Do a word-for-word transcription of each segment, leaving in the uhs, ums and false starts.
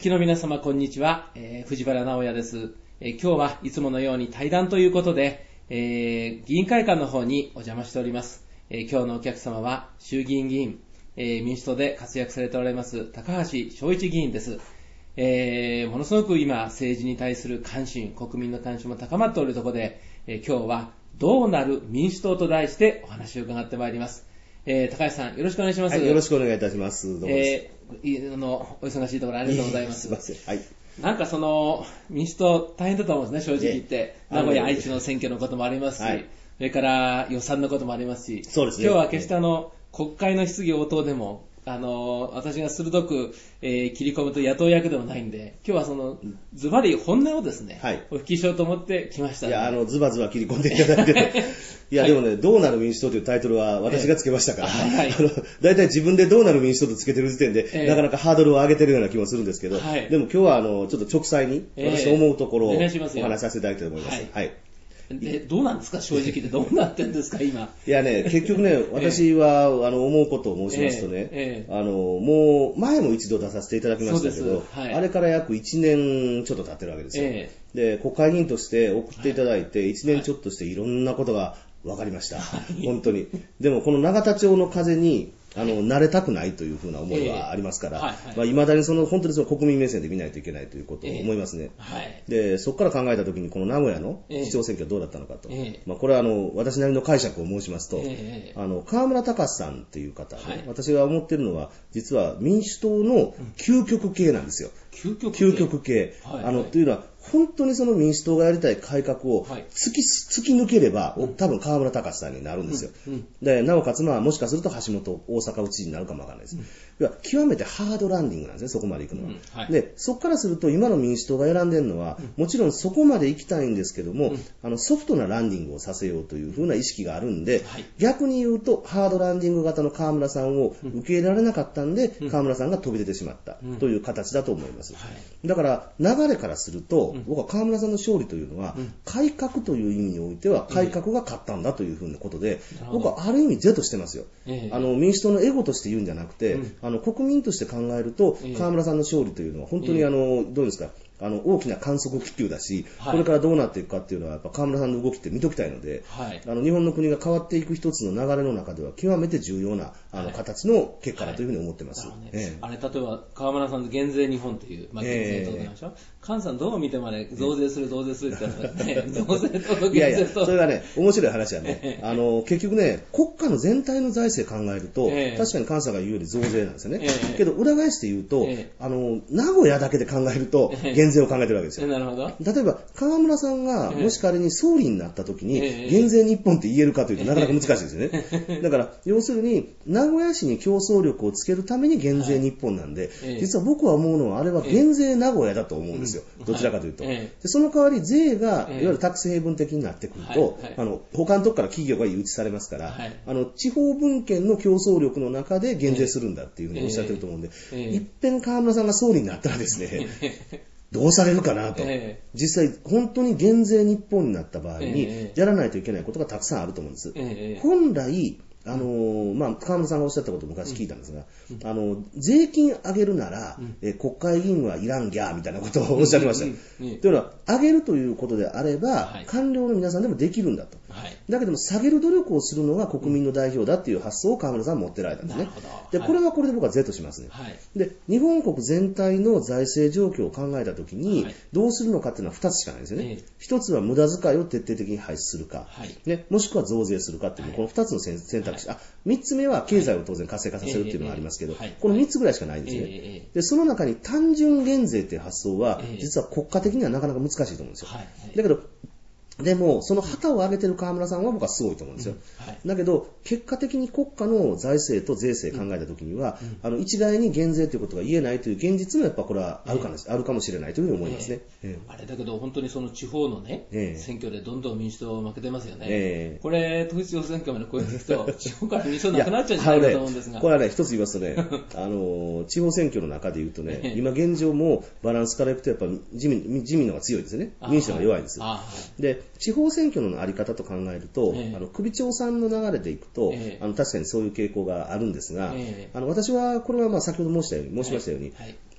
きの皆様こんにちは、えー、藤原直也です、えー、今日はいつものように対談ということで、えー、議員会館の方にお邪魔しております、えー、今日のお客様は衆議院議員、えー、民主党で活躍されておられます高橋正一議員です、えー、ものすごく今政治に対する関心、国民の関心も高まっておるところで、えー、今日はどうなる民主党と題してお話を伺ってまいります。えー、高橋さんよろしくお願いします。 はい、よろしくお願いいたします。どうもです。 えー、あのお忙しいところありがとうございます。 すいません。はい。 なんかその民主党大変だと思うんですね、正直言って。名古屋愛知の選挙のこともありますし、はい、それから予算のこともありますし、 そうですね。 今日は決してあの国会の質疑応答でもあの私が鋭く、えー、切り込むと野党役でもないんで、今日はそのズバリ本音をですね、はい、お聞きしようと思ってきました、ね。 いや、あのズバズバ切り込んでいただいて、いや、はい、でもね、どうなる民主党というタイトルは私がつけましたから、だいたい自分でどうなる民主党とつけてる時点で、えー、なかなかハードルを上げてるような気もするんですけど、はい、でも今日はあのちょっと直裁に私思うところをお話しさせていただきたいと思います。はい。 でどうなんですか、正直でどうなってるんですか今。 いやね、結局ね、私は、えー、あの思うことを申しますとね、えーえー、あのもう前も一度出させていただきましたけど、はい、あれから約いちねんちょっと経ってるわけですよ、えー、で国会議員として送っていただいていちねんちょっとしていろんなことが分かりました、はい、本当に。でもこの永田町の風にあの慣れたくないというふうな思いはありますから、えーはいはい、まあ、未だにその本当にその国民目線で見ないといけないということを思いますね、えーはい、でそこから考えたときにこの名古屋の市長選挙はどうだったのかと、えーまあ、これはあの私なりの解釈を申しますと、えー、あの河村隆さんという方、ね、はい、私が思っているのは実は民主党の究極系なんですよ、 うん、究極系、 究極系、はいはい、あのというのは本当にその民主党がやりたい改革を突き、突き抜ければ、うん、多分河村隆さんになるんですよ、うんうん、でなおかつまあもしかすると橋本大阪府知事になるかもわからないです、うん、いや極めてハードランディングなんですね、そこまで行くのは、うんはい、でそこからすると今の民主党が選んでるのは、うん、もちろんそこまで行きたいんですけども、うん、あのソフトなランディングをさせようというふうな意識があるんで、はい、逆に言うとハードランディング型の河村さんを受け入れられなかったんで、うん、河村さんが飛び出てしまったという形だと思います、うんはい、だから流れからすると、うん、僕は河村さんの勝利というのは、うん、改革という意味においては改革が勝ったんだというふうなことで、うん、僕はある意味是としてますよ、えー、あの民主党のエゴとして言うんじゃなくて、うん、あの国民として考えると、えー、河村さんの勝利というのは本当にあの、えー、どうですか、あの大きな観測気球だし、はい、これからどうなっていくかっていうのはやっぱ河村さんの動きって見ときたいので、はい、あの日本の国が変わっていく一つの流れの中では極めて重要なあの、はい、形の結果だというふうに思ってます、はいねえー、 あれ例えば河村さんの減税日本という、まあ、減税届けましょう、えー、菅さんどう見てもね増税する増税するって言ったらね増税と減税といやいやそれがね面白い話はねあの結局ね国家の全体の財政考えると、えー、確かに菅さんが言うより増税なんですよね、えー、けど裏返して言うと、えー、あの名古屋だけで考えると減税を考えてるわけですよ。 なるほど。 例えば河村さんがもし仮に総理になった時に減税日本って言えるかというとなかなか難しいですよね。だから要するに名古屋市に競争力をつけるために減税日本なんで、実は僕は思うのはあれは減税名古屋だと思うんですよ。どちらかというと。でその代わり税がいわゆるタックスヘイブン的になってくると、あの他のとこから企業が誘致されますから、あの地方分権の競争力の中で減税するんだっていうふうにおっしゃってると思うんで、いっぺん河村さんが総理になったらですね。どうされるかなと、えー、実際本当に減税日本になった場合にやらないといけないことがたくさんあると思うんです、えー、本来あのーまあ、河村さんがおっしゃったことを昔聞いたんですが、うん、あの税金上げるなら、うんえ国会議員はいらんぎゃーみたいなことをおっしゃってました、うんうんうん、というのは上げるということであれば、はい、官僚の皆さんでもできるんだと、はい、だけども下げる努力をするのが国民の代表だっていう発想を河村さんは持ってられたんですね。でこれはこれで僕は是としますね、はい、で日本国全体の財政状況を考えたときに、はい、どうするのかっていうのはふたつしかないんですよね、えー、ひとつは無駄遣いを徹底的に廃止するか、はいね、もしくは増税するかっていう、はい、このふたつの選択肢、はい、あみっつめは経済を当然活性化させるっていうのがありますけど、はい、このみっつぐらいしかないんですね。でその中に単純減税っていう発想は実は国家的にはなかなか難しいと思うんですよ。だけどでもその旗を上げてる河村さんは僕はすごいと思うんですよ、うんはい、だけど結果的に国家の財政と税制考えたときには、うん、あの一概に減税ということが言えないという現実もやっぱこれはあるかも、えー、あるかもしれないというふうに思いますね、 えー、あれだけど本当にその地方のね、えー、選挙でどんどん民主党負けてますよね、えー、これ統一地方選挙まで超えていくと地方から民主党なくなっちゃうんじゃないかと思うんですが、 これはね一つ言いますとねあの地方選挙の中で言うとね、えー、今現状もバランスからいくとやっぱ自民自民の方が強いですね、民主党が弱いです、はい、で地方選挙のあり方と考えると、えー、あの首長さんの流れでいくと、えー、あの確かにそういう傾向があるんですが、えー、あの私はこれはまあ先ほど申したように申しましたように、はいはい、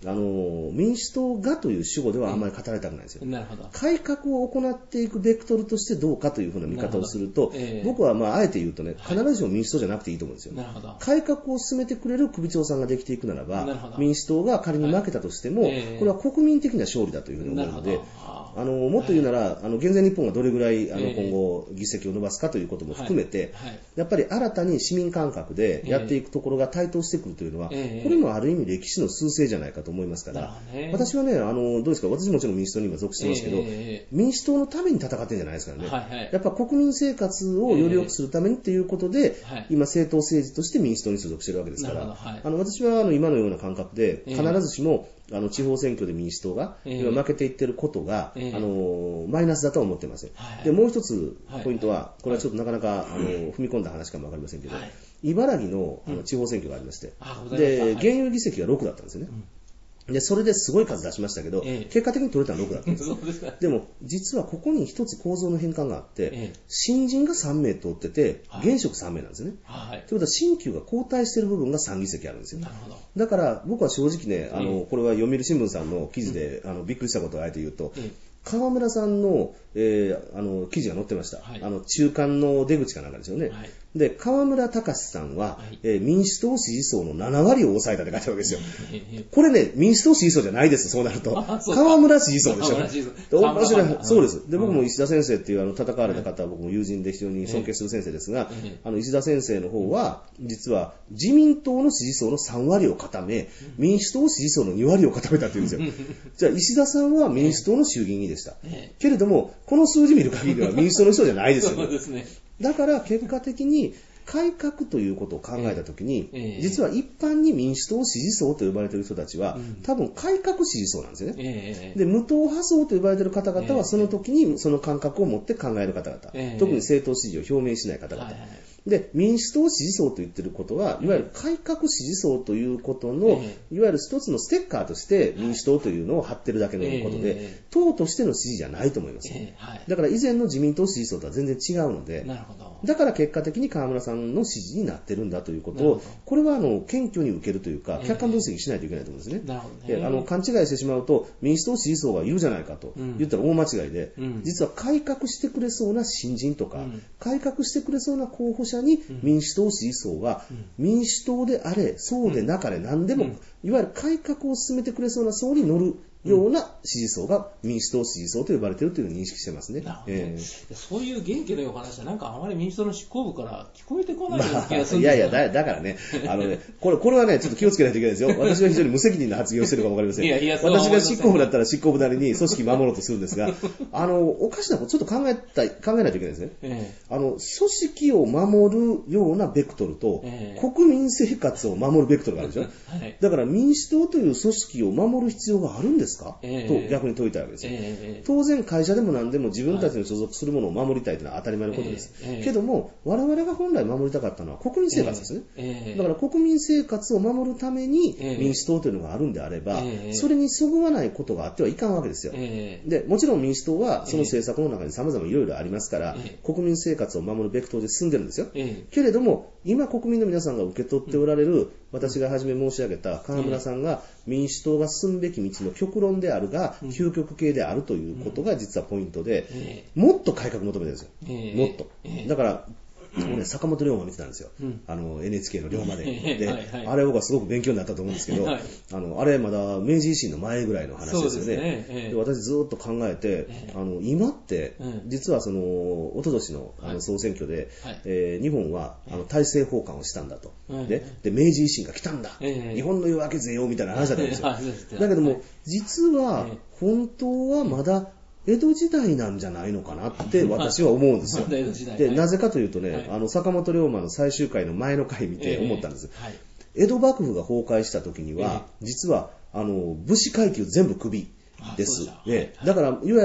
あの民主党がという主語ではあんまり語られたくないんですよ、 うん、なるほど。 改革を行っていくベクトルとしてどうかというふうな見方をすると、えー、僕はまああえて言うとね、必ずしも民主党じゃなくていいと思うんですよ。 なるほど。 改革を進めてくれる首長さんができていくならば、民主党が仮に負けたとしても、はい、これは国民的な勝利だというふうに思うので、あのもっと言うなら、はい、あの現在日本がどれぐらいあの今後議席を伸ばすかということも含めて、はいはい、やっぱり新たに市民感覚でやっていくところが台頭してくるというのは、えー、これもある意味歴史の趨勢じゃないかと思いますから、ね、私はね、あのどうですか、私もちろん民主党に今属してますけど、えー、民主党のために戦ってるんじゃないですからね、はいはい、やっぱ国民生活をより良くするためにっていうことで、えー、今政党政治として民主党に所属してるわけですから、はい、あの私はあの今のような感覚で必ずしも、えー、あの地方選挙で民主党が今負けていってることが、えー、あのマイナスだとは思ってます、はいはい、でもう一つポイントは、これはちょっとなかなかあの踏み込んだ話かもわかりませんけど、はい、茨城 の, あの地方選挙がありまして、うん、で現有議席がろくだったんですよね、うん、でそれですごい数出しましたけど、ええ、結果的に取れたのはろくだったんですそうですか。でも実はここに一つ構造の変化があって、ええ、新人がさんめい通ってて、はい、現職さんめいなんですよね、はい、ということは新旧が交代している部分がさん議席あるんですよ。なるほど。だから僕は正直ね、あの、ええ、これは読売新聞さんの記事で、うん、あのびっくりしたことをあえて言うと、ええ、河村さん の,、えー、あの記事が載ってました、はい、あの中間の出口かなんかですよね、はい、で河村隆さんは、はい、えー、民主党支持層のななわりを抑えたって書いてあるわけですよこれね、民主党支持層じゃないです。そうなると河村支持層でしょ。面白い。そうです。で僕も石田先生っていうあの戦われた方は僕も友人で非常に尊敬する先生ですが、あの石田先生の方は実は自民党の支持層のさんわりを固め、民主党支持層のにわりを固めたっていうんですよじゃあ石田さんは民主党の衆議院議員でした、けれどもこの数字見る限りは民主党の人じゃないですよねそうですね。だから結果的に改革ということを考えたときに、えー、実は一般に民主党支持層と呼ばれている人たちは、うん、多分改革支持層なんですよね、えー、で無党派層と呼ばれている方々はその時にその感覚を持って考える方々、えー、特に政党支持を表明しない方々、はいはい、で民主党支持層と言っていることはいわゆる改革支持層ということの、えー、いわゆる一つのステッカーとして民主党というのを貼ってるだけのことで、えー、党としての支持じゃないと思います、えーはい、だから以前の自民党支持層とは全然違うので、なるほど。だから結果的に河村さんの支持になってるんだということを、これはあの謙虚に受けるというか、客観分析しないといけないと思うんですね。なるほどね。あの勘違いしてしまうと、民主党支持層がいるじゃないかと言ったら大間違いで、うん、実は改革してくれそうな新人とか、うん、改革してくれそうな候補者に民主党支持層は、うん、民主党であれ、そうでなかれ、何でも、うん、いわゆる改革を進めてくれそうな層に乗るような支持層が民主党支持層と呼ばれているというのを認識してますね。なるほどね、えー、そういう元気のいいお話はなんかあまり民主党の執行部から聞こえてこないような気がするんですよ、まあ、いやいや だ, だからねあのねこれこれはねちょっと気をつけないといけないですよ。私は非常に無責任な発言をしているかもわかりません。いやいや私が執行部だったら執行部なりに組織守ろうとするんですがあのおかしなことちょっと考えた考えないといけないですね、えー、あの組織を守るようなベクトルと、えー、国民生活を守るベクトルがあるでしょ、はい、だから民主党という組織を守る必要があるんですか、えー、と逆に問いたいわけですよ、えー、当然会社でも何でも自分たちの所属するものを守りたいというのは当たり前のことです、えーえー、けども我々が本来守りたかったのは国民生活ですね、えー、だから国民生活を守るために民主党というのがあるんであれば、えー、それにそぐわないことがあってはいかんわけですよ、えー、でもちろん民主党はその政策の中に様々いろいろありますから、えー、国民生活を守るベクトルで進んでるんですよ、えー、けれども今国民の皆さんが受け取っておられる、うん、私が初め申し上げた河村さんが民主党が進むべき道の極論であるが、うん、究極系であるということが実はポイントで、うん、もっと改革求めてるんですよ、えー、もっと、えー、だからもうね、坂本龍馬見てたんですよ、うん、あの エヌエイチケー の龍馬で、ではい、はい、あれ僕はすごく勉強になったと思うんですけど、はい、あのあれまだ明治維新の前ぐらいの話ですよね。ね、えー、で私ずっと考えて、えー、あの今って実はその一昨年のあの総選挙で、はい、えー、日本はあの大政奉還をしたんだと、はい、で, で明治維新が来たんだ、えー、日本の夜明けぜよみたいな話だったんですよ、はい、だけども実は本当はまだ江戸時代なんじゃないのかなって私は思うんですよ。で、なぜかというとね、はい、あの坂本龍馬の最終回の前の回見て思ったんです。えーはい、江戸幕府が崩壊した時には、えー、実はあの武士階級全部クビです。だ, ねはい、だからいわゆる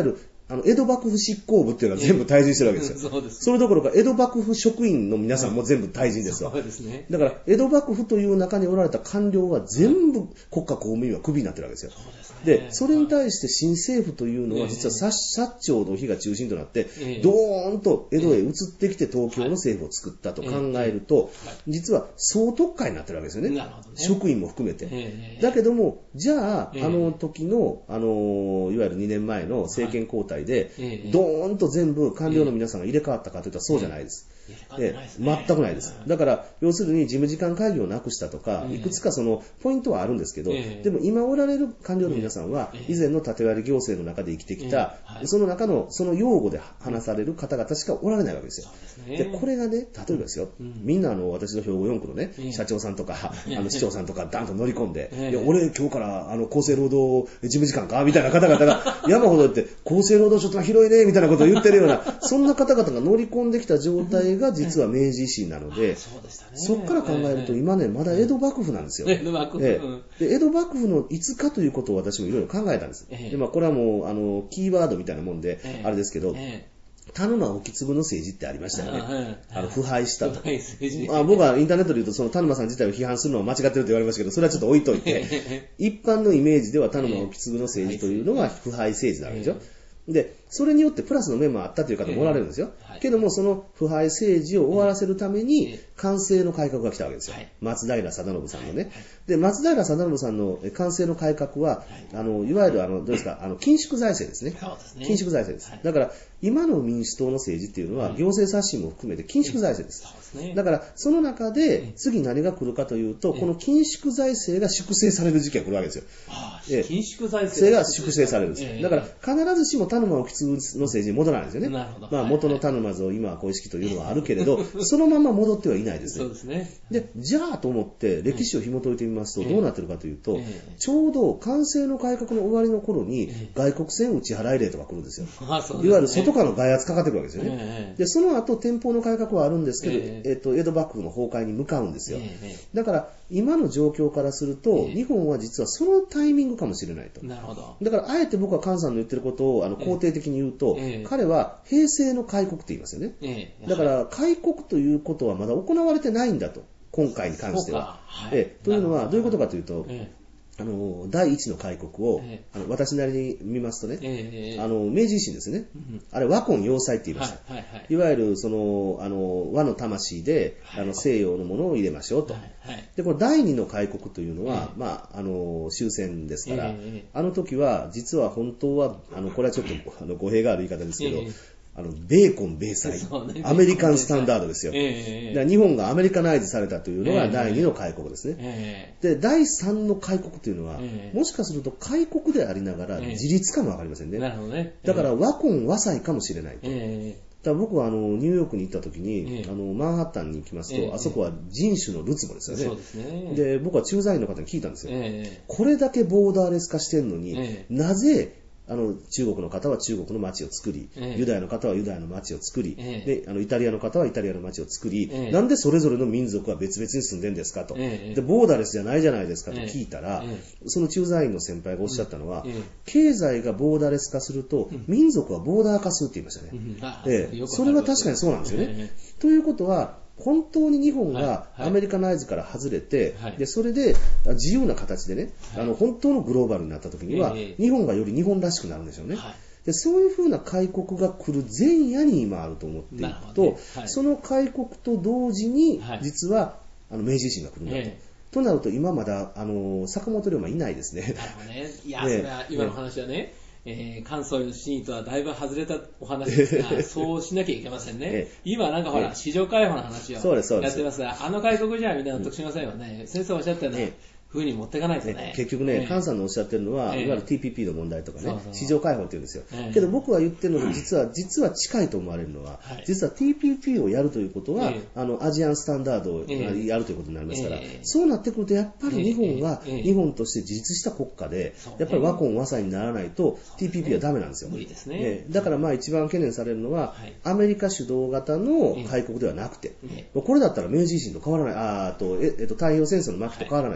あの江戸幕府執行部っていうのは全部退陣してるわけですよ。 そうです。 それどころか江戸幕府職員の皆さんも全部退陣ですわ。 そうですね。 だから江戸幕府という中におられた官僚は全部国家公務員はクビになってるわけですよ。 そうですね。 で、それに対して新政府というのは実は薩長の日が中心となって、ドーンと江戸へ移ってきて東京の政府を作ったと考えると、実は総特会になってるわけですよね。 なるほどね。 職員も含めて。だけども、じゃあ、あの時の、あの、いわゆるにねんまえの政権交代で、ドーンと全部官僚の皆さんが入れ替わったかといったらそうじゃないです。で全くないです。だから、要するに事務次官会議をなくしたとか、いくつかそのポイントはあるんですけど、でも今おられる官僚の皆さんは、以前の縦割り行政の中で生きてきた、その中のその用語で話される方々しかおられないわけですよ。で、これがね、例えばですよ、みんなあの、私の兵庫よん区のね、社長さんとか、あの市長さんとかダンと乗り込んで、いや、俺今日からあの、厚生労働事務次官かみたいな方々が山ほど言って、厚生労働省とは広いねみたいなことを言ってるような、そんな方々が乗り込んできた状態が実は明治維新なので、そこから考えると今ね、まだ江戸幕府なんですよ。江戸幕府。で、江戸幕府のいつかということを私もいろいろ考えたんです。で、まあ、これはもう、あの、キーワードみたいなもんで、あれですけど、田沼意次の政治ってありましたよね。あの腐敗したと。あ僕はインターネットで言うと、その田沼さん自体を批判するのは間違ってると言われましたけど、それはちょっと置いといて、一般のイメージでは田沼意次の政治というのが腐敗政治なわけでしょ。で、それによってプラスの面もあったという方もおられるんですよ。けども、その腐敗政治を終わらせるために、官政の改革が来たわけですよ。松平定信さんのね。で、松平定信さんの官政の改革は、あの、いわゆる、あの、どうですか、あの、緊縮財政ですね。緊縮財政です。だから、今の民主党の政治っていうのは、行政刷新も含めて緊縮財政です。だから、その中で、次何が来るかというと、この緊縮財政が粛清される時期が来るわけですよ。 緊縮財政が粛清されるんですよ。だから、必ずしも田沼意次の政治に戻らないんですよね。まあ、元の田沼像、今は小意識というのはあるけれど、そのまま戻ってはいないですね。 そうですね。 で、じゃあと思って、歴史を紐解いてみますと、どうなってるかというと、ちょうど官政の改革の終わりの頃に、外国船打ち払い令とか来るんですよ。いわゆる外からの外圧かかってくるわけですよね。で、その後、天保の改革はあるんですけど、えっと、江戸幕府の崩壊に向かうんですよ。だから、今の状況からすると、日本は実はそのタイミングかもしれないと。 なるほど。 だから、あえて僕は菅さんの言ってることをあの肯定的に言うと、彼は平成の開国って言いますよね。だから、開国ということはまだ行われてないんだと。今回に関しては。えというのは、どういうことかというと、あの第一の開国を、ええ、あの私なりに見ますとね、ええ、あの明治維新ですね、うん、あれ和魂要塞って言いました、はいはいはい、いわゆるそのあの和の魂で、はい、あの西洋のものを入れましょうと、はいはい、でこの第二の開国というのは、ええ、まあ、あの終戦ですから、え、あの時は実は本当はあのこれはちょっとあの語弊がある言い方ですけど、あのベーコン米菜、ね、アメリカンスタンダードですよ、えー、だから日本がアメリカナイズされたというのが第二の開国ですね、えー、でだいさんの開国というのは、えー、もしかすると開国でありながら自立かもわかりませんね、えーなるほどねえー、だから和魂和祭かもしれないと、えー、だから僕はあのニューヨークに行った時に、えー、あのマンハッタンに行きますと、えー、あそこは人種のるつぼですよね、そうですね、で僕は駐在員の方に聞いたんですよ、えー、これだけボーダーレス化してるのに、えー、なぜあの中国の方は中国の町を作り、ええ、ユダヤの方はユダヤの町を作り、ええ、であのイタリアの方はイタリアの町を作り、ええ、なんでそれぞれの民族は別々に住んでんですかと、ええ、でボーダーレスじゃないじゃないですかと聞いたら、ええ、その駐在員の先輩がおっしゃったのは、ええ、経済がボーダーレス化すると、うん、民族はボーダー化するって言いましたね、うんええ、それは確かにそうなんですよね、ええ、ということは本当に日本がアメリカナイズから外れて、はいはい、でそれで自由な形でね、はい、あの本当のグローバルになった時には、えー、日本がより日本らしくなるんでしょうね、はい、でそういうふうな開国が来る前夜に今あると思っていくと、ねはい、その開国と同時に実はあの明治維新が来るんだと、えー、となると今まだあの坂本龍馬いないですね。 なるほどね。いや、ね、それは今の話はね、えー、関西の真意とはだいぶ外れたお話ですが、そうしなきゃいけませんね。ええ、今なんかほら、ええ、市場開放の話をやってますが、あの開国じゃみんな納得しませんよね。うん、先生おっしゃったような、ええ風に持っていかないとね。 ね結局ね、菅、ええ、さんのおっしゃってるのは、ええ、いわゆる ティーピーピー の問題とかね、そうそうそう市場開放って言うんですよ。ええ、けど僕は言ってるのは、実は、実は近いと思われるのは、はい、実は ティーピーピー をやるということは、ええ、あの、アジアンスタンダードをやるということになりますから、ええ、そうなってくると、やっぱり日本が、ええ、日本として自立した国家で、やっぱり和魂和祭にならないと、ティーピーピー はダメなんですよ。 無理ですね。 ええ、だからまあ一番懸念されるのは、はい、アメリカ主導型の開国ではなくて、ええ、これだったら明治維新と変わらない、あーと、えっと、太平洋戦争の末期と変わらないですね。はいはい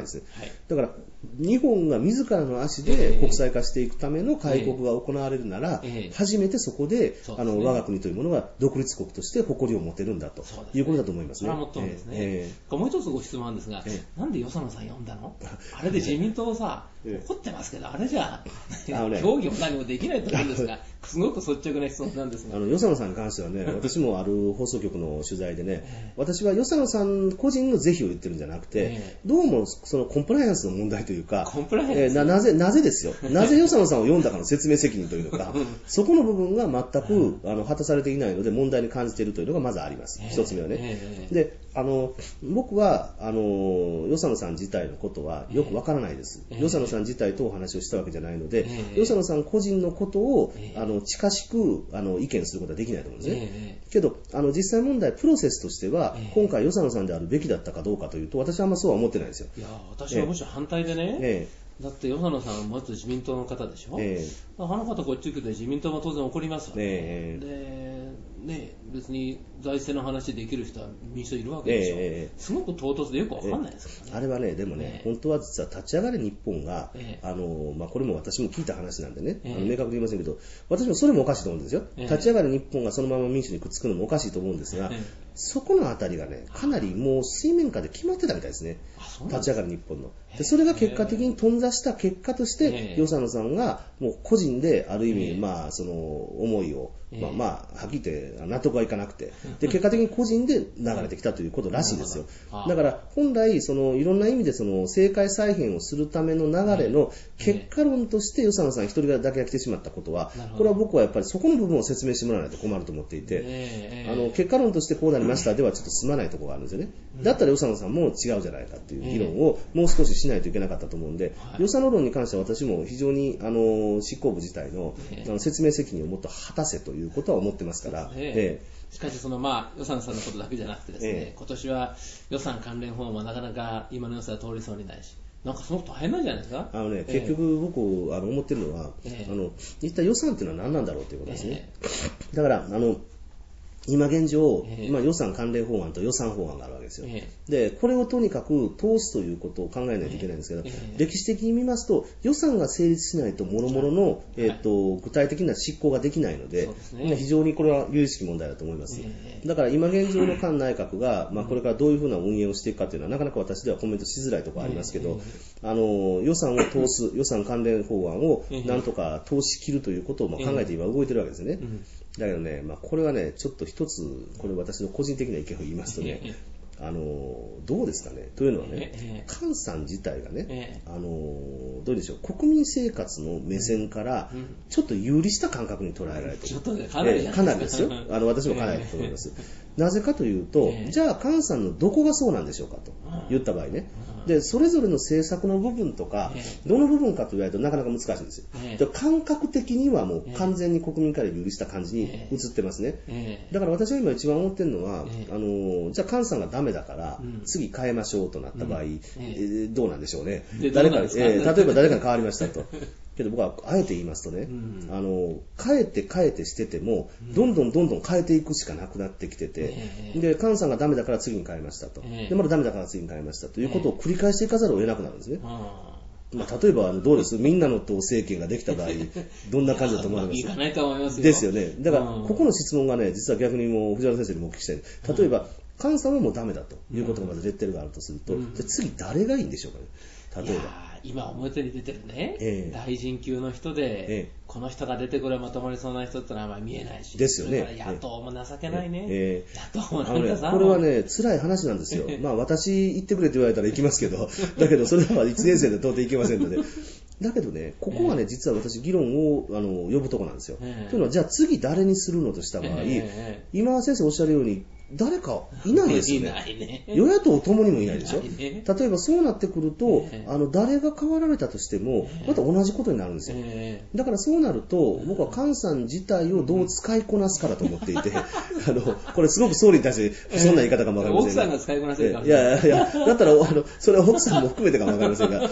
だから日本が自らの足で国際化していくための開国が行われるなら、初めてそこで、あの我が国というものが独立国として誇りを持てるんだということだと思いますね。 それはもっともですね。えー、もう一つご質問なんですが、えー、なんで与謝野さん呼んだの？あれで自民党さ、えー、怒ってますけど、あれじゃあ、ね、協議も何もできないと思うんですが、すごく率直な質問なんですが。 あの与謝野さんに関してはね、私もある放送局の取材でね、私は与謝野さん個人の是非を言ってるんじゃなくて、えー、どうもそのコンプライアンスの問題というか、 コンプライアンス、 えー、な, なぜなぜですよ。なぜ与謝野さんを読んだかの説明責任というのか、そこの部分が全くあの果たされていないので問題に感じているというのがまずあります。一、えー、つ目はね。えー、で、あの僕はあの与謝野さん自体のことはよくわからないです。えー、与謝野さん自体とお話をしたわけじゃないので、えー、与謝野さん個人のことを、えー、あの近しくあの意見することはできないと思うんですね。えー、けどあの実際問題プロセスとしては、えー、今回与謝野さんであるべきだったかどうかというと、私はあんまそうは思ってないんですよ。 いや私はむしろ反対でね。えーだって与謝野さんはまず自民党の方でしょ、えー、あの方こっち来て自民党も当然怒りますよね、えー、で、ね、別に財政の話できる人は民主党いるわけでしょ、えー、すごく唐突でよくわかんないですからね、 えー、あれはねでもね、えー、本当は実は立ち上がれ日本が、えーあのまあ、これも私も聞いた話なんでね、えー、あの明確に言いませんけど、私もそれもおかしいと思うんですよ、えー、立ち上がれ日本がそのまま民主にくっつくのもおかしいと思うんですが、えー、そこのあたりがねかなりもう水面下で決まってたみたいですね。立ち上がる日本のでそれが結果的に頓挫した結果として与謝野さんがもう個人である意味まあその思いをまあまあはっきり言って納得はいかなくてで結果的に個人で流れてきたということらしいですよ。だから本来そのいろんな意味でその政界再編をするための流れの結果論として与謝野さん一人だけが来てしまったことはこれは僕はやっぱりそこの部分を説明してもらわないと困ると思っていて、あの結果論としてこうなりましたではちょっと済まないところがあるんですよね。だったら与謝野さんも違うじゃないかっていう議論をもう少ししないといけなかったと思うんで、与謝野論に関しては私も非常にあの執行部自体のあの説明責任をもっと果たせということは思ってますから、ええ、しかしそのまあ予算さんのことだけじゃなくてですね、ええ、今年は予算関連法もなかなか今の予算は通りそうにないし、なんかすごく大変なんじゃないですか。 あのね、結局僕あの思ってるのは、ええ、あの一体予算っていうのは何なんだろうということですね。え、だからあの今現状、えー、今予算関連法案と予算法案があるわけですよ、えー、でこれをとにかく通すということを考えないといけないんですけど、えー、歴史的に見ますと予算が成立しないと諸々の、えー、と具体的な執行ができないの で, で、ね、非常にこれは有意識問題だと思います、えー、だから今現状の菅内閣が、まあ、これからどういうふうな運営をしていくかというのはなかなか私ではコメントしづらいところありますけど、えー、あの予算を通す予算関連法案をなんとか通し切るということをまあ考えて今動いてるわけですよね、えーうんだけどね、まあ、これはね、ちょっと一つ、これ私の個人的な意見を言いますとね、あのどうですかね。というのはね、菅さん自体がね、あのどうでしょう、国民生活の目線からちょっと有利した感覚に捉えられている。 ちょっとね、かなり、 えー、かなりですよ。あの私もかなりだと思います。なぜかというと、じゃあ菅さんのどこがそうなんでしょうかと言った場合ね。でそれぞれの政策の部分とか、どの部分かと言われるとなかなか難しいんですよ。で感覚的にはもう完全に国民から有利した感じに映ってますね。だから私は今一番思ってるのは、あのじゃあ菅さんがダメだから、次変えましょうとなった場合、えー、どうなんでしょうね。誰か、えー、例えば誰かに変わりましたと。けど僕はあえて言いますとね、うん、あの変えて変えてしてても、うん、どんどんどんどん変えていくしかなくなってきてて、えー、で菅さんがダメだから次に変えましたと、えー、でまだダメだから次に変えましたということを繰り返していかざるを得なくなるんですね。えーまあ、例えばあのどうですみんなの党政権ができた場合どんな感じだと思われますか。 いかないと思いますよ。 ですよね。だからここの質問がね実は逆にもう藤原先生にもお聞きしたい。例えば菅さんはもうダメだということがまずレッテルがあるとすると、うん、じゃあ次誰がいいんでしょうかね。例えば今表に出てるね、えー、大臣級の人で、えー、この人が出てくればまとまりそうな人ってのはあんまり見えないしですよね。 それから野党も情けないね、 えー、 野党もなんかさ、 ね、これはね辛い話なんですよ。まあ私行ってくれって言われたら行きますけどだけどそれはいちねん生で到底行けませんのでだけどねここはね実は私議論をあの呼ぶところなんですよ、えー、というのはじゃあ次誰にするのとした場合、えー、今先生おっしゃるように誰かいないですよね。 いないね。 与野党ともにもいないでしょ。ね、例えばそうなってくると、ね、あの誰が変わられたとしてもまた同じことになるんですよ。ね、だからそうなると僕は菅さん自体をどう使いこなすかだと思っていて、あのこれすごく総理に対してそんな言い方かもわかりませんが、 奥さんが使いこなせるかもしれない。いやいやいやだったらあのそれは奥さんも含めてかもわかりませんが。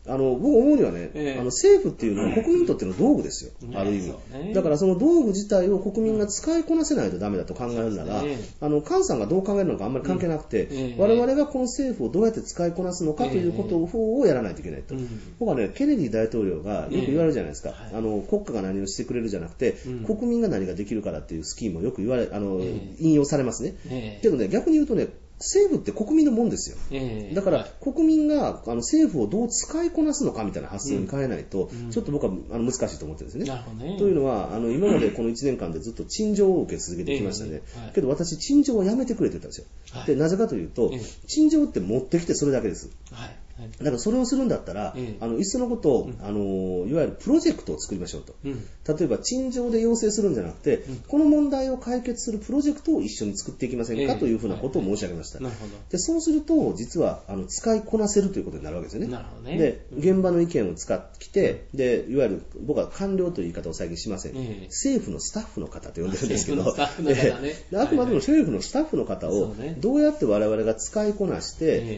あの僕思うにはね、えー、あの政府っていうのは国民にとっての道具ですよ、ある意味、ね、だからその道具自体を国民が使いこなせないとダメだと考えるなら、えー、あの菅さんがどう考えるのかあんまり関係なくて、うんえー、我々がこの政府をどうやって使いこなすのかということをやらないといけないと、えー、僕はねケネディ大統領がよく言われるじゃないですか、えー、あの国家が何をしてくれるじゃなくて、うん、国民が何ができるからっていうスキームをよく言われあの、えー、引用されますね、えー、けどね逆に言うとね政府って国民のもんですよ、えー、だから国民があの政府をどう使いこなすのかみたいな発想に変えないと、うん、ちょっと僕はあの難しいと思ってるんですね、なるほどね。というのはあの今までこのいちねんかんでずっと陳情を受け続けてきましたね、えーはい、けど私陳情はやめてくれって言ったんですよ、はい、でなぜかというと、えー、陳情って持ってきてそれだけです、はいだからそれをするんだったら、ええ、あのいっそのことを、うん、あのいわゆるプロジェクトを作りましょうと、うん、例えば陳情で要請するんじゃなくて、うん、この問題を解決するプロジェクトを一緒に作っていきませんか、ええ、というふうなことを申し上げました、はいはい、でそうすると実はあの使いこなせるということになるわけですよね。なるほどね。で現場の意見を使ってきて、うん、でいわゆる僕は官僚という言い方を最近しません、ええ、政府のスタッフの方と呼んでるんですけど、ね、であくまでも政府のスタッフの方をどうやって我々が使いこなして、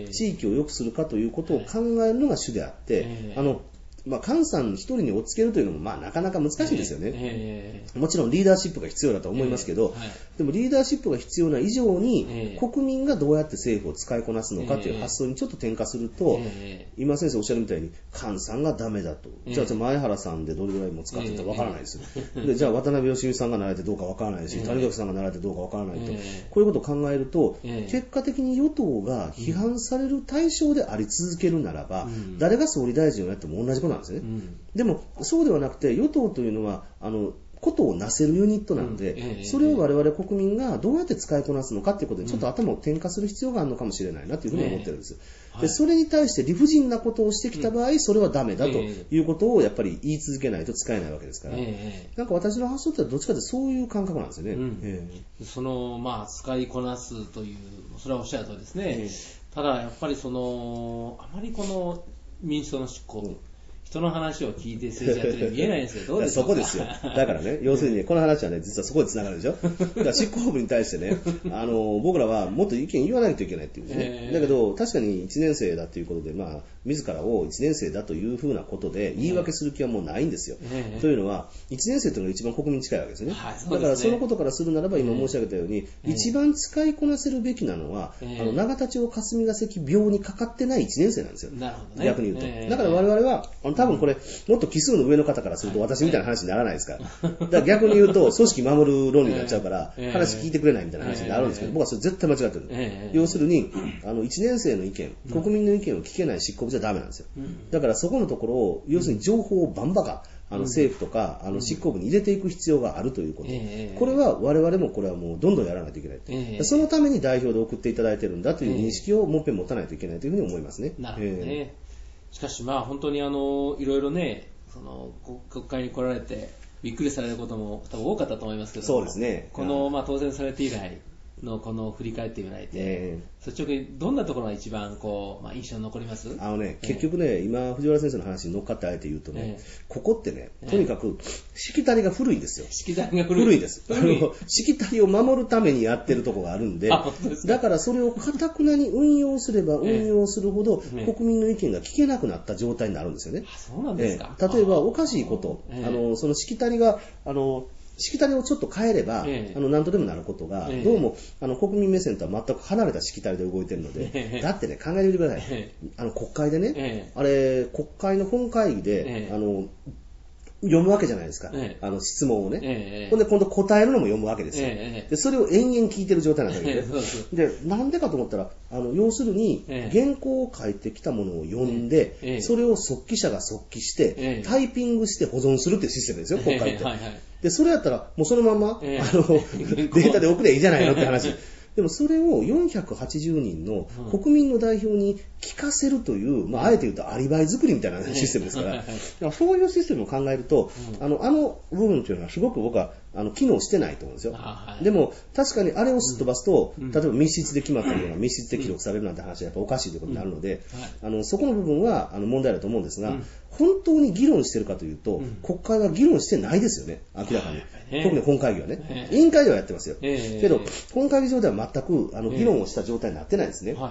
え、地域を良くするかということを考えるのが主であって、えー、あのまあ、菅さん一人に追っつけるというのもまあなかなか難しいですよね、えー、もちろんリーダーシップが必要だと思いますけど、えーはい、でもリーダーシップが必要な以上に、えー、国民がどうやって政府を使いこなすのかという発想にちょっと転化すると、えー、今先生おっしゃるみたいに菅さんがダメだと、えー、じゃあ前原さんでどれぐらいも使ってたらわからないですよ、えー、でじゃあ渡辺義美さんが習えてどうかわからないし、えー、谷垣さんが習えてどうかわからないと、えー、こういうことを考えると、えー、結果的に与党が批判される対象であり続けるならば、うん、誰が総理大臣をやっても同じことなんですね、うんでもそうではなくて与党というのはあのことをなせるユニットなので、うんえー、それを我々国民がどうやって使いこなすのかということでちょっと頭を転換する必要があるのかもしれないなというふうに思ってるんです、えー、でそれに対して理不尽なことをしてきた場合、うん、それはダメだということをやっぱり言い続けないと使えないわけですから、えー、なんか私の発想ってどっちかというとそういう感覚なんですよね、うんえー、そのまあ使いこなすというそれはおっしゃるとおりですね、えー、ただやっぱりそのあまりこの民主党の執行、うん人の話を聞いて政治やってるように見えないんですけど、どうですか？ そこですよ。だからね、要するに、ね、この話はね、実はそこで繋がるでしょ。だから執行部に対してね、あの、僕らはもっと意見言わないといけないっていうね。えー、だけど、確かにいちねん生だということで、まあ、自らをいちねん生だというふうなことで言い訳する気はもうないんですよ。えー、というのは、いちねん生というのが一番国民に近いわけですね。はい、そうですね。だからそのことからするならば、今申し上げたように、えー、一番使いこなせるべきなのは、えー、あの、永田町霞が関病にかかってないいちねん生なんですよ。なるほどね。逆に言うと。えー、だから我々は、あの多分これ、もっと奇数の上の方からすると私みたいな話にならないですから。だから逆に言うと、組織守る論理になっちゃうから、話聞いてくれないみたいな話になるんですけど、僕はそれ絶対間違ってる。要するに、あの、いちねん生の意見、国民の意見を聞けない執行部じゃダメなんですよ。だからそこのところを、要するに情報をバンバカ、あの政府とかあの執行部に入れていく必要があるということ。これは我々もこれはもうどんどんやらないといけない。そのために代表で送っていただいてるんだという認識をもっぺん持たないといけないというふうに思いますね。 なるほどね。しかしまあ本当にあの、いろいろね、その国会に来られてびっくりされることも多分多かったと思いますけど、 そうですね。 このまあ当選されて以来のこの振り返っていただいて、えー、率直にどんなところが一番こう、まあ、印象に残ります？ あのね、結局ね、今藤原先生の話に乗っかってあえて言うとね、えー、ここってね、とにかくしきたりが古いんですよ。 しきたりが古い。 古いです。あのしきたりを守るためにやってるところがあるんで、だからそれを堅くなに運用すれば運用するほど、えー、国民の意見が聞けなくなった状態になるんですよね。 あ、そうなんですか。 えー、例えばおかしいこと、えー、あのそのしきたりがあのしきたりをちょっと変えれば、ええ、あの何とでもなることが、ええ、どうもあの国民目線とは全く離れたしきたりで動いてるので、ええ、だってね考えてみてください、ええ、あの国会でね、ええ、あれ国会の本会議で、ええ、あの読むわけじゃないですか、ええ、あの質問をね、ええ、ほんで今度答えるのも読むわけですよ、ええ、でそれを延々聞いてる状態なんだけどね、ええ、でなんでかと思ったらあの要するに、ええ、原稿を書いてきたものを読んで、ええ、それを速記者が速記して、ええ、タイピングして保存するっていうシステムですよ国会って、ええはいはい、でそれやったらもうそのまま、ええ、あのデータで送ればいいじゃないのって話でもそれをよんひゃくはちじゅうにんの国民の代表に聞かせるという、まあ、あえて言うとアリバイ作りみたいなシステムですから、だからそういうシステムを考えると、あの、あの部分というのはすごく僕はあの機能してないと思うんですよ。でも確かにあれをすっ飛ばすと、例えば密室で決まったものが密室で記録されるなんて話はやっぱおかしいということになるので、あのそこの部分はあの問題だと思うんですが、本当に議論してるかというと、国会は議論してないですよね、明らかに。特に本会議はね、委員会ではやってますよ。けど本会議場では全くあの議論をした状態になってないですね。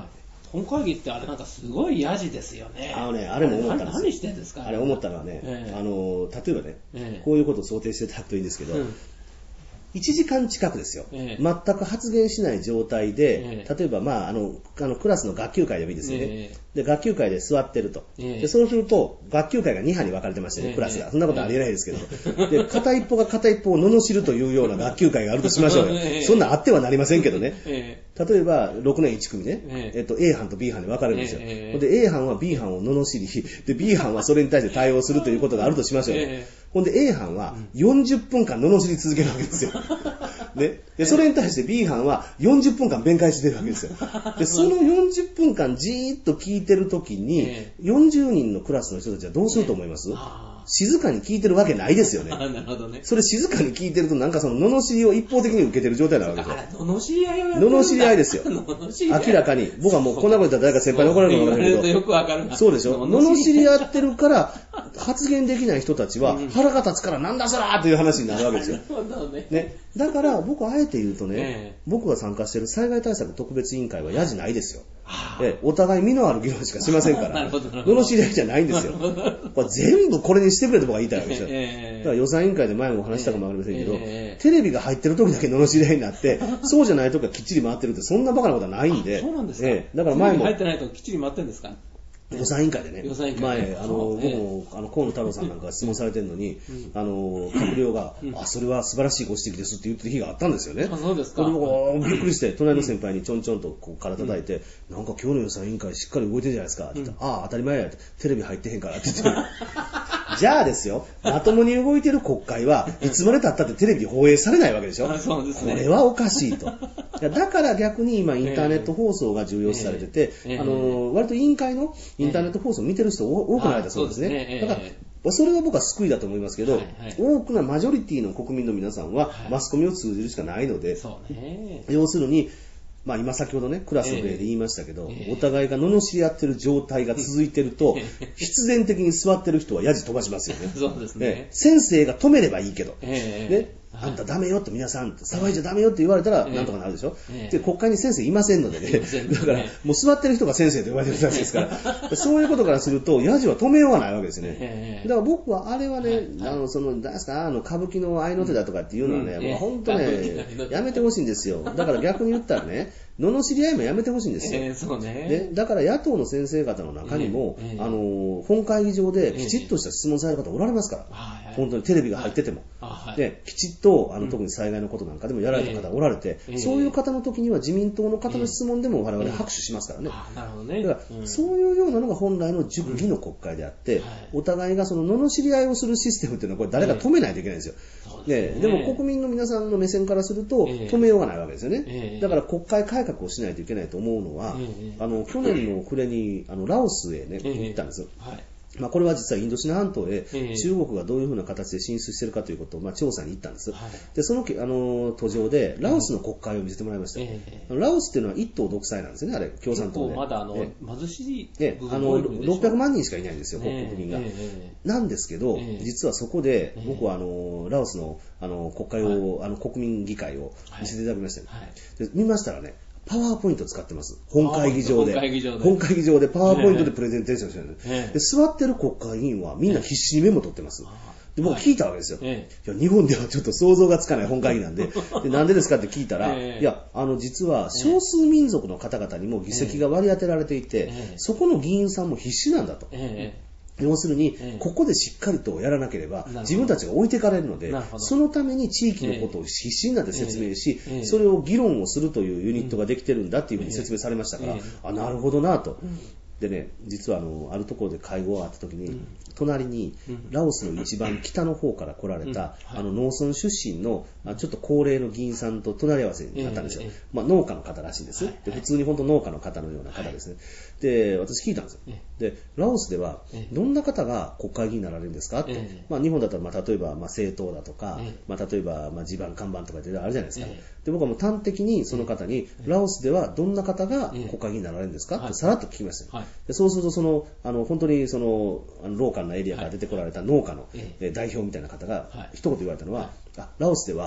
本会議ってあれなんかすごいヤジですよね。 あのね、あれも思ったんですよ。 何してんですかあれ思ったのはね、 ええ、 あの、例えばね、ええ、こういうことを想定していただくといいんですけど、うん、いちじかん近くですよ、ええ、全く発言しない状態で、ええ、例えば、まあ、あの、あのクラスの学級会でもいいですよね、ええ、で学級会で座ってると、ええ、でそうすると学級会がに班に分かれてましてね、ええ、クラスがそんなことありえないですけど、ええ、で片一方が片一方を罵るというような学級会があるとしましょうよ、ええ、そんなんあってはなりませんけどね、ええ、例えばろくねんいち組ね、えええっと、A 班と B 班で分かれるんですよ、ええ、で A 班は B 班を罵りで B 班はそれに対して対応するということがあるとしましょうよ、ええ、ほんで A 班はよんじゅっぷんかん罵り続けるわけですよ。ね、でそれに対して B 班はよんじゅっぷんかん弁解してるわけですよ。でそのよんじゅっぷんかんじーっと聞いてるときによんじゅうにんのクラスの人たちはどうすると思います？静かに聞いてるわけないですよね。 なるほどね。 それ静かに聞いてるとなんかその罵りを一方的に受けてる状態なわけですよ。 あら、罵り合いをやってるんだ。 罵り合いですよ。明らかに。僕はもうこんなこと言ったら誰か先輩に怒られるかもわからないけど。 よくわかるな。 そうでしょ。罵り合ってるから発言できない人たちは腹が立つからなんだそらという話になるわけですよ。 なるほどね。 ね。だから僕はあえて言うとね、ええ、僕が参加している災害対策特別委員会はやじないですよ。えお互い身のある議論しかしませんから、罵り合いじゃないんですよ。これ全部これにしてくれと僕は言いたいわけですよ。ええ、だから予算委員会で前もお話したかもわかりませんけど、ええ、テレビが入ってる時だけ罵り合いになって、そうじゃない時はきっちり回ってるってそんなバカなことはないんで。 そうなんですか。 ええ、だから前も。 テレビ入ってないときっちり回ってるんですか。 予算委員会でね、前、あの、僕ええ、 も、あの、河野太郎さんなんか質問されてるのに、うん、あの、閣僚が、うん、あ、それは素晴らしいご指摘ですって言ってる日があったんですよね。 あ、そうですか。 で僕、びっくりして、隣の先輩にちょんちょんとこう体叩いて、うん、なんか今日の予算委員会しっかり動いてるじゃないですか。って言ったら、うん、ああ、当たり前やって、テレビ入ってへんからって言って。じゃあですよ、まともに動いてる国会はいつまで経ったってテレビ放映されないわけでしょ。 あ、そうですね。 これはおかしいと。だから逆に今インターネット放送が重要視されてて、えーえー、あの割と委員会のインターネット放送を見てる人多くなられたそうですね。えー、だからそれは僕は救いだと思いますけど、はいはい、多くのマジョリティの国民の皆さんはマスコミを通じるしかないので、そうね、要するにまあ、今先ほどね、クラスの例で言いましたけど、えー、お互いが罵り合ってる状態が続いてると、必然的に座ってる人はヤジ飛ばしますよね。 そうですね。 ね、先生が止めればいいけど、 えーね、あんたダメよって皆さん騒いじゃダメよって言われたらなんとかなるでしょ、えー、で国会に先生いませんのでね、だからもう座ってる人が先生と言われてるらしいですからそういうことからするとヤジは止めようがないわけですね、えー、だから僕はあれはね、はいはい、あのその何ですかあの歌舞伎の合いの手だとかっていうのはね、うん、もう本当ねやめてほしいんですよ。だから逆に言ったらね罵り合いもやめてほしいんですよ、 えーそうねね、だから野党の先生方の中にも、えーえー、あの本会議場できちっとした質問される方おられますから、えー、本当にテレビが入ってても、はい、できちっとあの特に災害のことなんかでもやられた方おられて、えー、そういう方の時には自民党の方の質問でも我々拍手しますからね、 えー、なるほどね。 だからそういうようなのが本来の熟議の国会であって、うんはい、お互いがその罵り合いをするシステムっていうのはこれ誰か止めないといけないんですよ、えー、で, でも国民の皆さんの目線からすると止めようがないわけですよね、えー、だから国会改革をしないといけないと思うのは、えー、あの去年の暮れにあのラオスへね、えー、行ったんです、はいまあ、これは実はインドシナ半島へ中国がどういうふうな形で進出しているかということをまあ調査に行ったんです、はい、でそのあの途上でラオスの国会を見せてもらいました、えー、ラオスっていうのは一党独裁なんですね、あれ共産党でまだあの、えー、貧しい、 ね、あのろっぴゃくまんにんしかいないんですよ、国民が、えー、なんですけど、えー、実はそこで僕はあのラオスの、あの国会を、はい、あの国民議会を見せていただきました、ねはい、で見ましたらねパワーポイント使ってます。本会議場で。本会議場で。本会議場でパワーポイントでプレゼンテーションしてるんです、ええ、で座ってる国会議員はみんな必死にメモ取ってます。で僕聞いたわけですよ、ええ、いや日本ではちょっと想像がつかない本会議なんで、でなんでですかって聞いたら、ええ、いやあの実は少数民族の方々にも議席が割り当てられていて、ええ、そこの議員さんも必死なんだと。ええ要するに、ここでしっかりとやらなければ自分たちが置いていかれるので、そのために地域のことを必死になって説明し、それを議論をするというユニットができてるんだっていうふうに説明されましたから、あ、なるほどなと。でね、実はあの、あるところで会合があった時に、隣にラオスの一番北の方から来られた、あの農村出身のちょっと高齢の議員さんと隣り合わせになったんですよ。まあ農家の方らしいんです。で普通に本当農家の方のような方ですね。で、私聞いたんですよ。で、ラオスではどんな方が国会議員になられるんですかって。まあ日本だったらまあ例えばまあ政党だとか、まあ例えばまあ地盤看板とかってあるじゃないですか。で、僕はもう端的にその方に、ラオスではどんな方が国会議員になられるんですかってさらっと聞きました。でそうするとその、あの本当にその、あのローカルなエリアから出てこられた農家の代表みたいな方が一言言われたのは、あラオスでは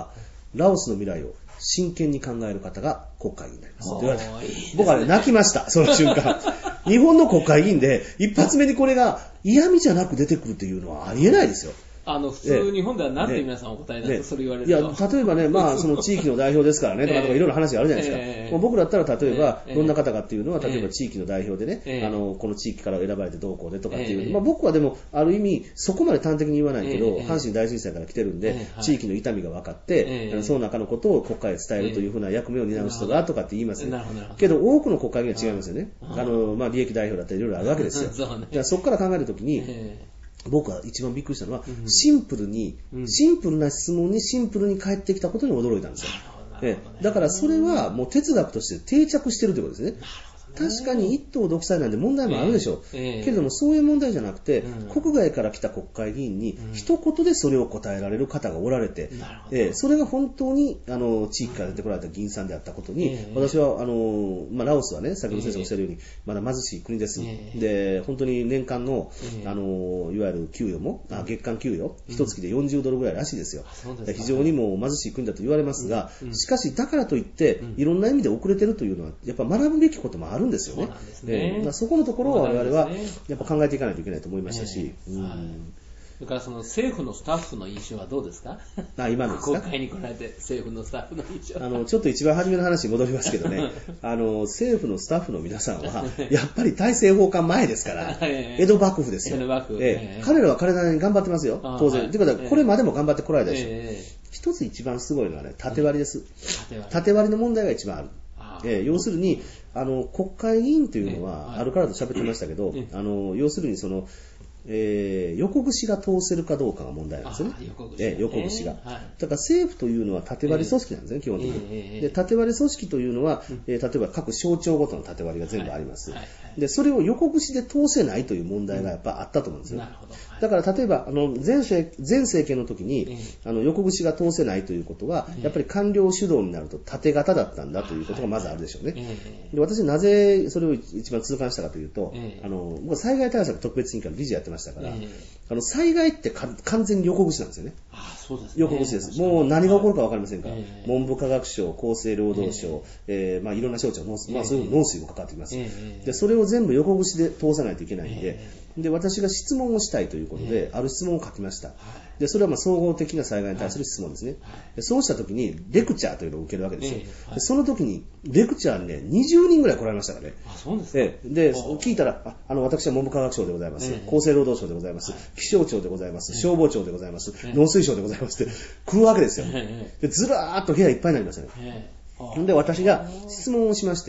ラオスの未来を真剣に考える方が国会議員になりますって言われて、僕はね、泣きました、その瞬間。日本の国会議員で、一発目にこれが嫌味じゃなく出てくるっていうのはありえないですよ。 あの、普通日本ではなんて皆さんお答えになると、それ言われると。 いや、例えばね、まあ、その地域の代表ですからね、とかとかいろいろ話があるじゃないですか。えー、僕だったら、例えば、どんな方かっていうのは、例えば地域の代表でね、えー、あの、この地域から選ばれてどうこうでとかっていう、えー、まあ僕はでも、ある意味、そこまで端的に言わないけど、えー、阪神大震災から来てるんで、えー、地域の痛みが分かって、えー、その中のことを国会へ伝えるというふうな役目を担う人が、とかって言いますね。けど、多くの国会議員は違いますよね。あの、まあ、利益代表だったりいろいろあるわけですよ。そうね、じゃあそこから考えるときに、えー僕は一番びっくりしたのは、うん、シンプルに、うん、シンプルな質問にシンプルに返ってきたことに驚いたんですよ。ね、だからそれはもう哲学として定着してるということですね。確かに一党独裁なんで問題もあるでしょう、えーえー、けれどもそういう問題じゃなくて、うん、国外から来た国会議員に一言でそれを答えられる方がおられて、うん、えー、それが本当にあの地域から出てこられた議員さんであったことに、えー、私はあの、まあ、ラオスはね、先ほど先生がおっしゃるように、まだ貧しい国です、えー、で本当に年間の、えー、あのいわゆる給与も、あ月間給与一月でよんじゅうドルぐらいらしいですよ、うん、非常にもう貧しい国だと言われますが、うん、しかしだからといって、うん、いろんな意味で遅れてるというのはやっぱ学ぶべきこともあるんですよね。そえー、そこのところを我々はやっぱ考えていかないといけないと思いましたし、 えーうんはい、それからその政府のスタッフの印象はどうですか？ あ、今のですか？ 国会に来られて政府のスタッフの印象。 あのちょっと一番初めの話に戻りますけどね、あの政府のスタッフの皆さんはやっぱり大政奉還前ですから、江戸幕府ですよ。江戸幕府、えー、彼らは彼なりに頑張ってますよ、当然。ということはこれまでも頑張ってこられたでしょ。えー、一つ一番すごいのはね、縦割りです。縦割り、縦割りの問題が一番ある。えー、要するにあの国会議員というのは、あるからと喋ってましたけど、あの要するにその、えー、横串が通せるかどうかが問題なんですよね。横串、えー、横串が、えーはい、だから政府というのは縦割り組織なんですね、えー、基本的に、えー、で縦割り組織というのは、えー、例えば各省庁ごとの縦割りが全部あります、はいはいはい、でそれを横串で通せないという問題がやっぱあったと思うんですよ、うん、なるほど、はい、だから例えばあの 前, 政前政権の時に、えー、あの横串が通せないということは、えー、やっぱり官僚主導になると縦型だったんだということがまずあるでしょうね、はいはい、で私なぜそれを一番痛感したかというと、えー、あの僕は災害対策特別委員会の理事やってましたから、えーあの災害って完全に横串なんですよね。 ああそうですね、 横串です。もう何が起こるか分かりませんから、えー、文部科学省、厚生労働省、えーえーまあ、いろんな省庁、まあ、そういう農水もかかってきます、えー、でそれを全部横串で通さないといけないんで、えー、で私が質問をしたいということで、えー、ある質問を書きました。でそれはまあ総合的な災害に対する質問ですね、でそうしたときにレクチャーというのを受けるわけですよ、えー、でその時にレクチャーにねにじゅうにんぐらい来られましたからね。 あ、そうですか。 えー、で聞いたら、ああの私は文部科学省でございます、えー、厚生労働省でございます、気象庁でございます、消防庁でございます、農水省でございますって来るわけですよ。でずらーっと部屋いっぱいになりましたね。で私が質問をしまして、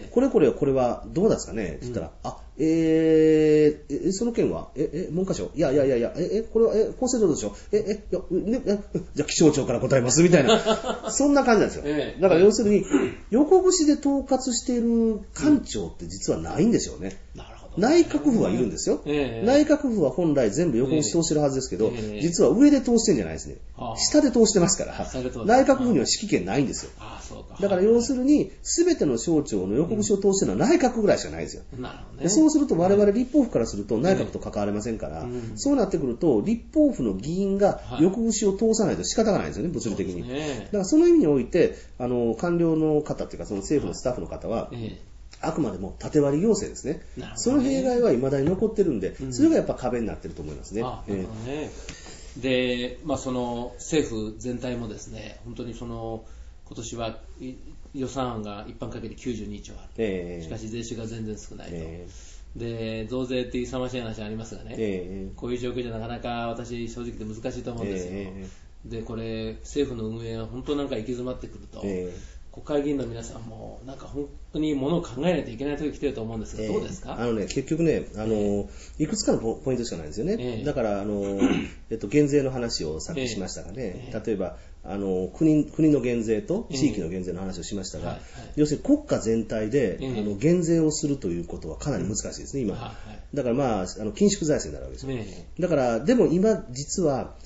これこれこれはどうですかねって言ったら、あ、えー、その件はええ文科省、いやいやいやいや、ええこれはえ厚生労働省、ええいや、ね、じゃあ気象庁から答えますみたいなそんな感じなんですよ。だから要するに横串で統括している官庁って実はないんでしょうね。なるほど。内閣府はいるんですよ、えー、内閣府は本来全部横串通してるはずですけど、えー、実は上で通してるんじゃないですね、下で通してますから、内閣府には指揮権ないんですよ。あ、そうか。だから要するに全ての省庁の横串を通してるのは内閣府ぐらいしかないですよ、うん、なるほどね。でそうすると我々立法府からすると内閣と関われませんから、うん、そうなってくると立法府の議員が横串を通さないと仕方がないんですよね、物理的に、ね、だからその意味においてあの官僚の方っていうかその政府のスタッフの方は、えーあくまでも縦割り行政ですね。ね、その弊害は未だに残ってるんで、うん、それがやっぱ壁になってると思いますね。ああ、なるほどね。 で、まあ、その政府全体もですね、本当にその今年は予算案が一般会計できゅうじゅうにちょうある、えー、しかし税収が全然少ないと、えー、で増税っていう勇ましい話ありますがね、えー、こういう状況じゃなかなか私正直で難しいと思うんですよ、えー、でこれ政府の運営が本当なんか行き詰まってくると、えー国会議員の皆さんもなんか本当にものを考えないといけない時来てると思うんですが、えー、どうですか？ あのね、結局ね、あの、えー、いくつかのポイントしかないんですよね、えー、だからあの、えっと、減税の話をさっきしましたがね、えー、例えばあの 国, 国の減税と地域の減税の話をしましたが、えーはいはい、要するに国家全体で、えー、あの減税をするということはかなり難しいですね今、はいはい、だからまあ、あの緊縮財政になるわけですよ、えー、だからでも今実は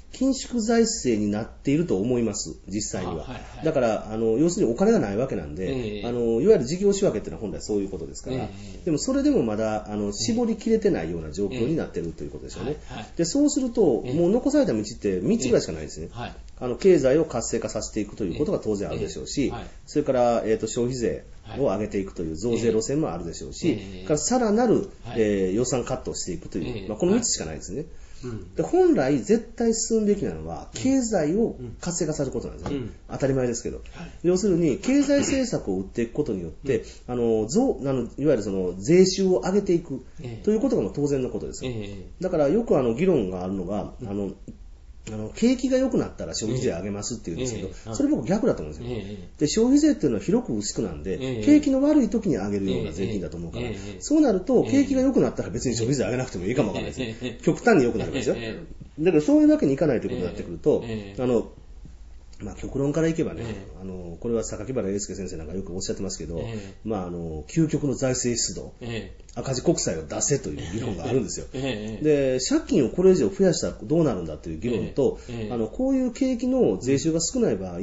緊縮財政になっていると思います、実際には。 はいはい、 だから、あの、要するにお金がないわけなんで、えー、あの、いわゆる事業仕分けっていうのは本来そういうことですから、えー、でもそれでもまだ、あの、絞りきれてないような状況になっているということですよね。えーはいはい、で、そうすると、もう残された道ってみっつぐらいしかないですね。えーはい、あの、経済を活性化させていくということが当然あるでしょうし、えーはい、それから、えっと、消費税を上げていくという増税路線もあるでしょうし、えー、からさらなる、えー、予算カットをしていくという、まあ、このみっつしかないですね。うん、で本来絶対進むべきなのは経済を活性化させることなんですね、うん、当たり前ですけど、はい、要するに経済政策を打っていくことによって、うん、あの増あのいわゆるその税収を上げていくということが当然のことですよ、えー、だからよくあの議論があるのが、うん、あのあの景気が良くなったら消費税上げますって言うんですけど、えー、それ僕逆だと思うんですよ、えー、で消費税っていうのは広く薄くなんで、えー、景気の悪い時に上げるような税金だと思うから、えー、そうなると景気が良くなったら別に消費税上げなくてもいいかもわからないですね、極端に良くなるわけですよ、だからそういうわけにいかないということになってくると、あのまあ、極論からいけばね、えー、あのこれは榊原英介先生なんかよくおっしゃってますけど、えーまあ、あの究極の財政出動、えー、赤字国債を出せという議論があるんですよ、えー、で借金をこれ以上増やしたらどうなるんだという議論と、えー、あのこういう景気の税収が少ない場合、うん、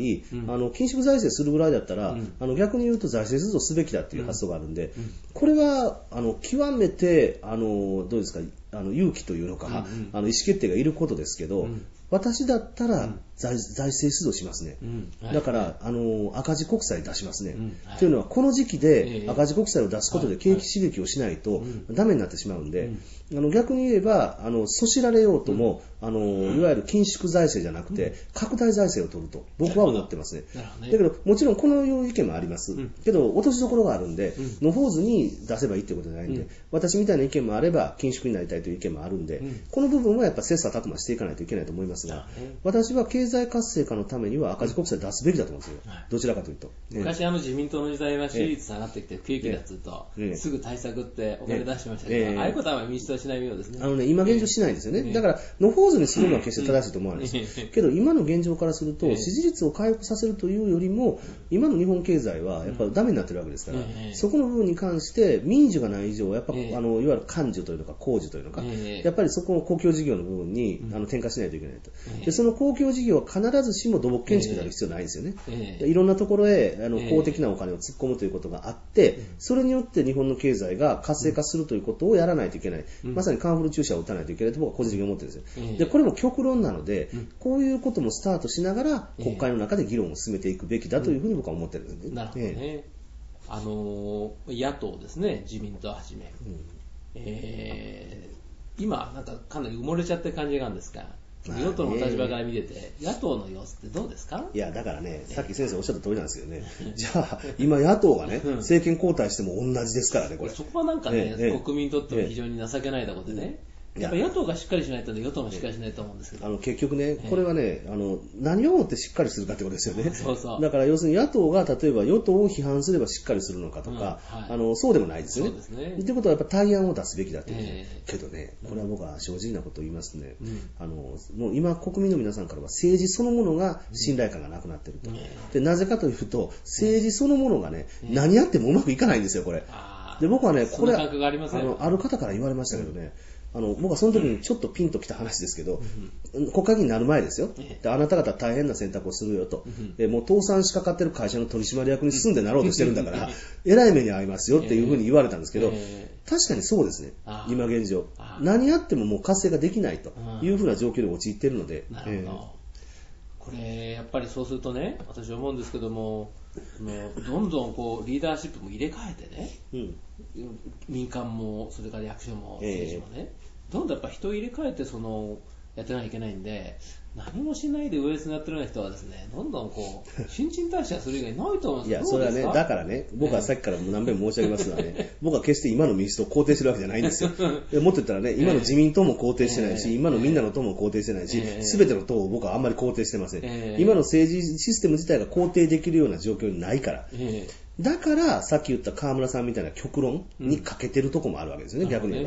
あの緊縮財政するぐらいだったら、うん、あの逆に言うと財政出動すべきだという発想があるんで、うん、これはあの極めてあのどうですかあの勇気というのか、うんうん、あの意思決定がいることですけど、うん私だったら財、うん、財政出動しますね、うんはい、だから、はい、あの赤字国債出しますね、うんはい、というのはこの時期で赤字国債を出すことで景気刺激をしないとダメになってしまうんで、うん、あの逆に言えばあのそしられようとも、うん、あのいわゆる緊縮財政じゃなくて、うん、拡大財政を取ると僕は思ってますね、だけどもちろんこの意見もあります、うん、けど落としどころがあるんで、うん、のほうずに出せばいいってことじゃないんで、うん、私みたいな意見もあれば緊縮になりたいという意見もあるんで、うん、この部分はやっぱ切磋琢磨していかないといけないと思いますが、私は経済活性化のためには赤字国債出すべきだと思うんですよ、はい、どちらかというと、 昔あの自民党の時代は支持率下がってきて不景気だっつうと、ええ、すぐ対策ってお金出してましたけど、ええ、ああいうことは民主党はしないようですね。 あのね今現状しないんですよね、ええ、だからのほうずにするのは決して正しいと思わないです、ええ、けど今の現状からすると、ええ、支持率を回復させるというよりも今の日本経済はやっぱりダメになってるわけですから、ええ、そこの部分に関して民需がない以上やっぱ、ええ、あのいわゆる官需というのか工事というのか、ええ、やっぱりそこの公共事業の部分に、うん、あの転嫁しないといけないと、ええ、でその公共事業は必ずしも土木建築である必要ないんですよね、ええ、いろんなところへあの公的なお金を突っ込むということがあって、ええ、それによって日本の経済が活性化するということをやらないといけない、うん、まさにカンフル注射を打たないといけないと僕は個人的に思ってるんですよ、ええ、でこれも極論なので、うん、こういうこともスタートしながら国会の中で議論を進めていくべきだというふうに僕は思ってるんですね、うん、 なるほどね、ええ、あの野党ですね自民党はじめ、うんえー、今なんかかなり埋もれちゃってる感じがあるんですが与党の立場から見てて、野党の様子ってどうですか？ いや、だからね、さっき先生おっしゃった通りなんですよね。じゃあ、今野党がね、政権交代しても同じですからね、これ。 そこはなんかね、ね国民にとっても非常に情けないところでね。やっぱ野党がしっかりしないと与党もしっかりしないと思うんですけど、 あの結局ね、これはね、あの何をもってしっかりするかってことですよね。 そうそう。 だから要するに野党が例えば与党を批判すればしっかりするのかとか、うんはい、あのそうでもないですよね。そうですね。ということはやっぱ対案を出すべきだという、ねえー、けどね、これは僕は正直なことを言いますとね、うん、あのもう今国民の皆さんからは政治そのものが信頼感がなくなっていると、うん、でなぜかというと政治そのものがね、うん、何やってもうまくいかないんですよこれ。で僕はねこれ あ, あ, のある方から言われましたけどね。あの僕はその時にちょっとピンときた話ですけど、うん、国会議員になる前ですよ、であなた方大変な選択をするよと、うん、でもう倒産しかかってる会社の取締役に進んでなろうとしてるんだからえらい目に遭いますよっていうふうに言われたんですけど、確かにそうですね今現状何やってももう活性化できないというふうな状況に陥っているので、 なるほど、えー、これやっぱりそうするとね私は思うんですけどもどんどんこうリーダーシップも入れ替えてね、うん、民間もそれから役所も政治もね、えー、どんどんやっぱ人を入れ替えてそのやってなきゃいけないんで何もしないで上になってるような人はですねどんどんこう新陳代謝する以外ないと思うんですよ。 いやそれはねだからね僕はさっきから何遍も申し上げますがね、えー、僕は決して今の民主党を肯定してるわけじゃないんですよでもっと言ったらね今の自民党も肯定してないし、えー、今のみんなの党も肯定してないし、えー、全ての党を僕はあんまり肯定してません、えー、今の政治システム自体が肯定できるような状況にないから、えー、だからさっき言った河村さんみたいな極論に欠けてるとこもあるわけですよね、うん、逆に言えば。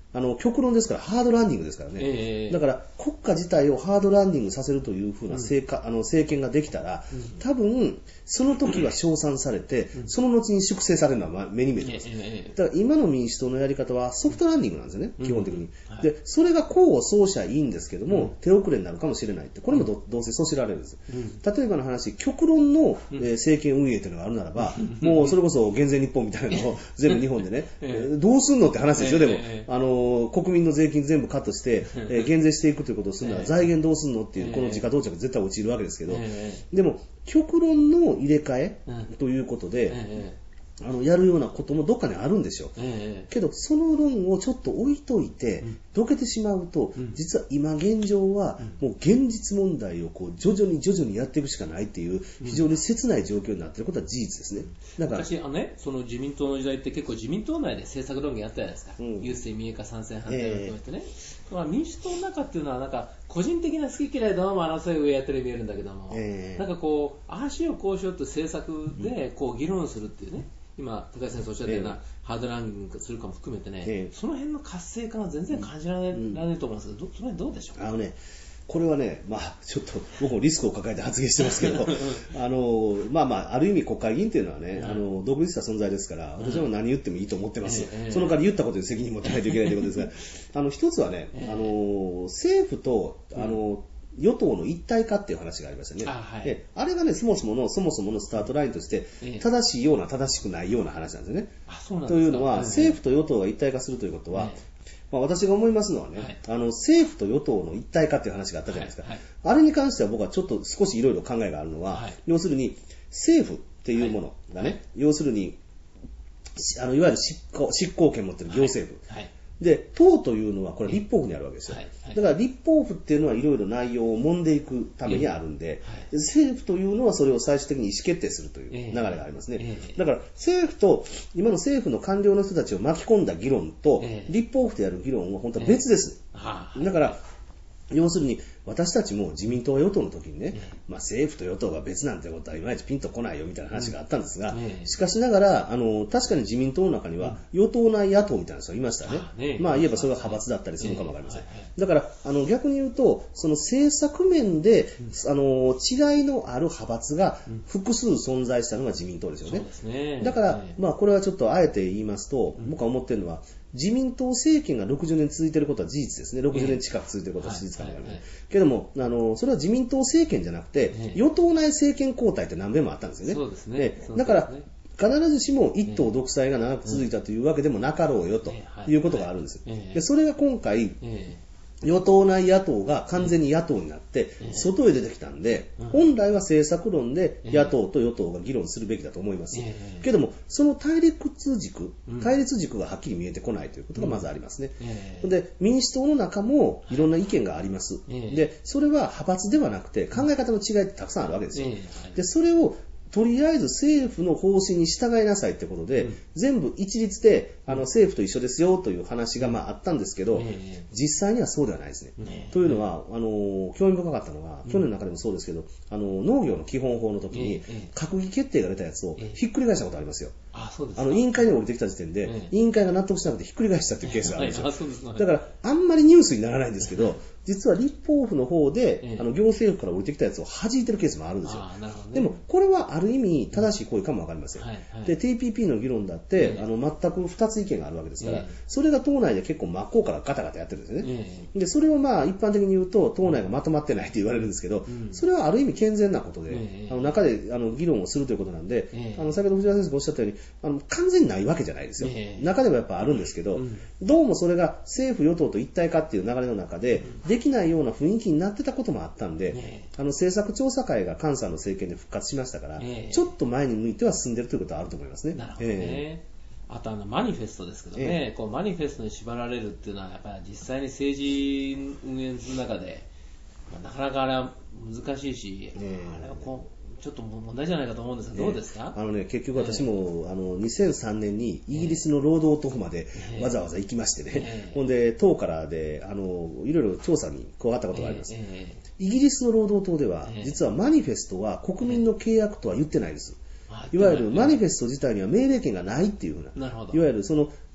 あの極論ですからハードランディングですからね、えー、だから国家自体をハードランディングさせるというふうな政、うん、あの政権ができたら、うん、多分その時は称賛されて、うん、その後に粛清されるのは目に見えてます、えー、だから今の民主党のやり方はソフトランディングなんですよね、うん、基本的に、はい、でそれが功を奏者いいんですけども、うん、手遅れになるかもしれないって、これも ど, どうせそしられるんです、うん、例えばの話、極論の、えー、政権運営というのがあるならば、うん、もうそれこそ減税日本みたいなのを全部日本でね、えー、どうすんのって話ですよ、でも、えー、あの国民の税金全部カットして、えー、減税していくということをするなら財源どうすんのっていうこの自家到着絶対陥るわけですけど、でも極論の入れ替えということで、あのやるようなこともどっかにあるんでしょう、ええ、けどその論をちょっと置いといて、うん、どけてしまうと、うん、実は今現状はもう現実問題をこう徐々に徐々にやっていくしかないっていう非常に切ない状況になっていることは事実ですね。 だから昔あの、ね、その自民党の時代って結構自民党内で政策論議やったじゃないですか、うん、郵政民営化賛成反対を含めてね、えー、民主党の中っていうのはなんか個人的な好き嫌いどうも争いをやってるように見えるんだけども、えー、なんかこうああしようこうしようって政策でこう議論するっていうね、今、高橋先生おっしゃったような、えー、ハードランキングするかも含めてね、えー、その辺の活性化が全然感じられない、うん、られないと思うんですけど、その辺どうでしょうか。 あのね、これはね、まあ、ちょっと僕もリスクを抱えて発言してますけど、あのまあまあ、ある意味国会議員というのはね、うん、あの独立した存在ですから、私は何言ってもいいと思ってます。うん、その代わり言ったことに責任を持たないといけないということですが、あの一つはね、あの政府とあの、うん与党の一体化っていう話がありましたね。あ、はい、であれがね、そもそもの、そもそものスタートラインとして、正しいような、正しくないような話なんですよね。あ、そうなんですか。というのは、政府と与党が一体化するということは、まあ、私が思いますのはね、はい、あの政府と与党の一体化っていう話があったじゃないですか。はいはい、あれに関しては僕はちょっと少しいろいろ考えがあるのは、はい、要するに、政府っていうものがね、はい、要するに、あのいわゆる執行、執行権を持っている行政府。はいはいで、党というのはこれ立法府にあるわけですよ。はいはい、だから立法府っていうのはいろいろ内容を揉んでいくためにあるんで、はい、政府というのはそれを最終的に意思決定するという流れがありますね。えー、だから政府と、今の政府の官僚の人たちを巻き込んだ議論と、えー、立法府でやる議論は本当は別です。えー、だから、要するに私たちも自民党が与党の時にね、まあ、政府と与党が別なんてことはいまいちピンとこないよみたいな話があったんですが、しかしながらあの確かに自民党の中には与党内野党みたいな人がいましたね。まあ言えばそれが派閥だったりするかもわかりません。だからあの逆に言うとその政策面であの違いのある派閥が複数存在したのが自民党ですよね。だからまあこれはちょっとあえて言いますと僕は思っているのは自民党政権がろくじゅうねん続いていることは事実ですね。ろくじゅうねん近く続いていることは事実かもわからない。けども、あの、それは自民党政権じゃなくて、与党内政権交代って何べんもあったんですよね。そうですね。だから、必ずしも一党独裁が長く続いたというわけでもなかろうよということがあるんです。で、それが今回、与党内野党が完全に野党になって外へ出てきたんで、本来は政策論で野党と与党が議論するべきだと思います。けどもその対立軸対立軸がはっきり見えてこないということがまずありますね。で民主党の中もいろんな意見があります。でそれは派閥ではなくて考え方の違いってたくさんあるわけですよ。でそれをとりあえず政府の方針に従いなさいってことで、うん、全部一律であの政府と一緒ですよという話がまああったんですけど、うん、実際にはそうではないですね。うん、というのはあの興味深かったのが、うん、去年の中でもそうですけどあの農業の基本法の時に、うん、閣議決定が出たやつをひっくり返したことありますよ。あそうですあの委員会に降りてきた時点で、うん、委員会が納得しなくてひっくり返したっていうケースがあるんですよ。だからあんまりニュースにならないんですけど実は立法府の方で、ええ、あの行政府から降りてきたやつを弾いてるケースもあるんですよ。あ、なるほどね、でもこれはある意味正しい行為かもわかりません。はいはい、で ティーピーピー の議論だって、え、あの全くふたつ意見があるわけですから、それが党内で結構真っ向からガタガタやってるんですよね。でそれをまあ一般的に言うと党内がまとまってないって言われるんですけど、うん、それはある意味健全なことで、あの中であの議論をするということなんで、あの先ほど藤原先生がおっしゃったようにあの完全にないわけじゃないですよ。中でもやっぱあるんですけど、うん、どうもそれが政府与党と一体化っていう流れの中で、うん、できないような雰囲気になってたこともあったんで、ね、あの政策調査会が菅さんの政権で復活しましたから、ね、ちょっと前に向いては進んでるということはあると思いますね。なるほどね。えー、あとあのマニフェストですけどね、えー、こうマニフェストに縛られるっていうのはやっぱり実際に政治運営の中で、まあ、なかなかあれは難しいし、えー、あれはこうちょっと問題じゃないかと思うんですが、どうですか？ あのね、結局私も、えー、あのにせんさんねんにイギリスの労働党までわざわざ行きましてね、えー、ほんで党からであのいろいろ調査に加わったことがあります。えーえー、イギリスの労働党では、えー、実はマニフェストは国民の契約とは言ってないです。いわゆるマニフェスト自体には命令権がないっていうふうな、なるほど、いわゆるその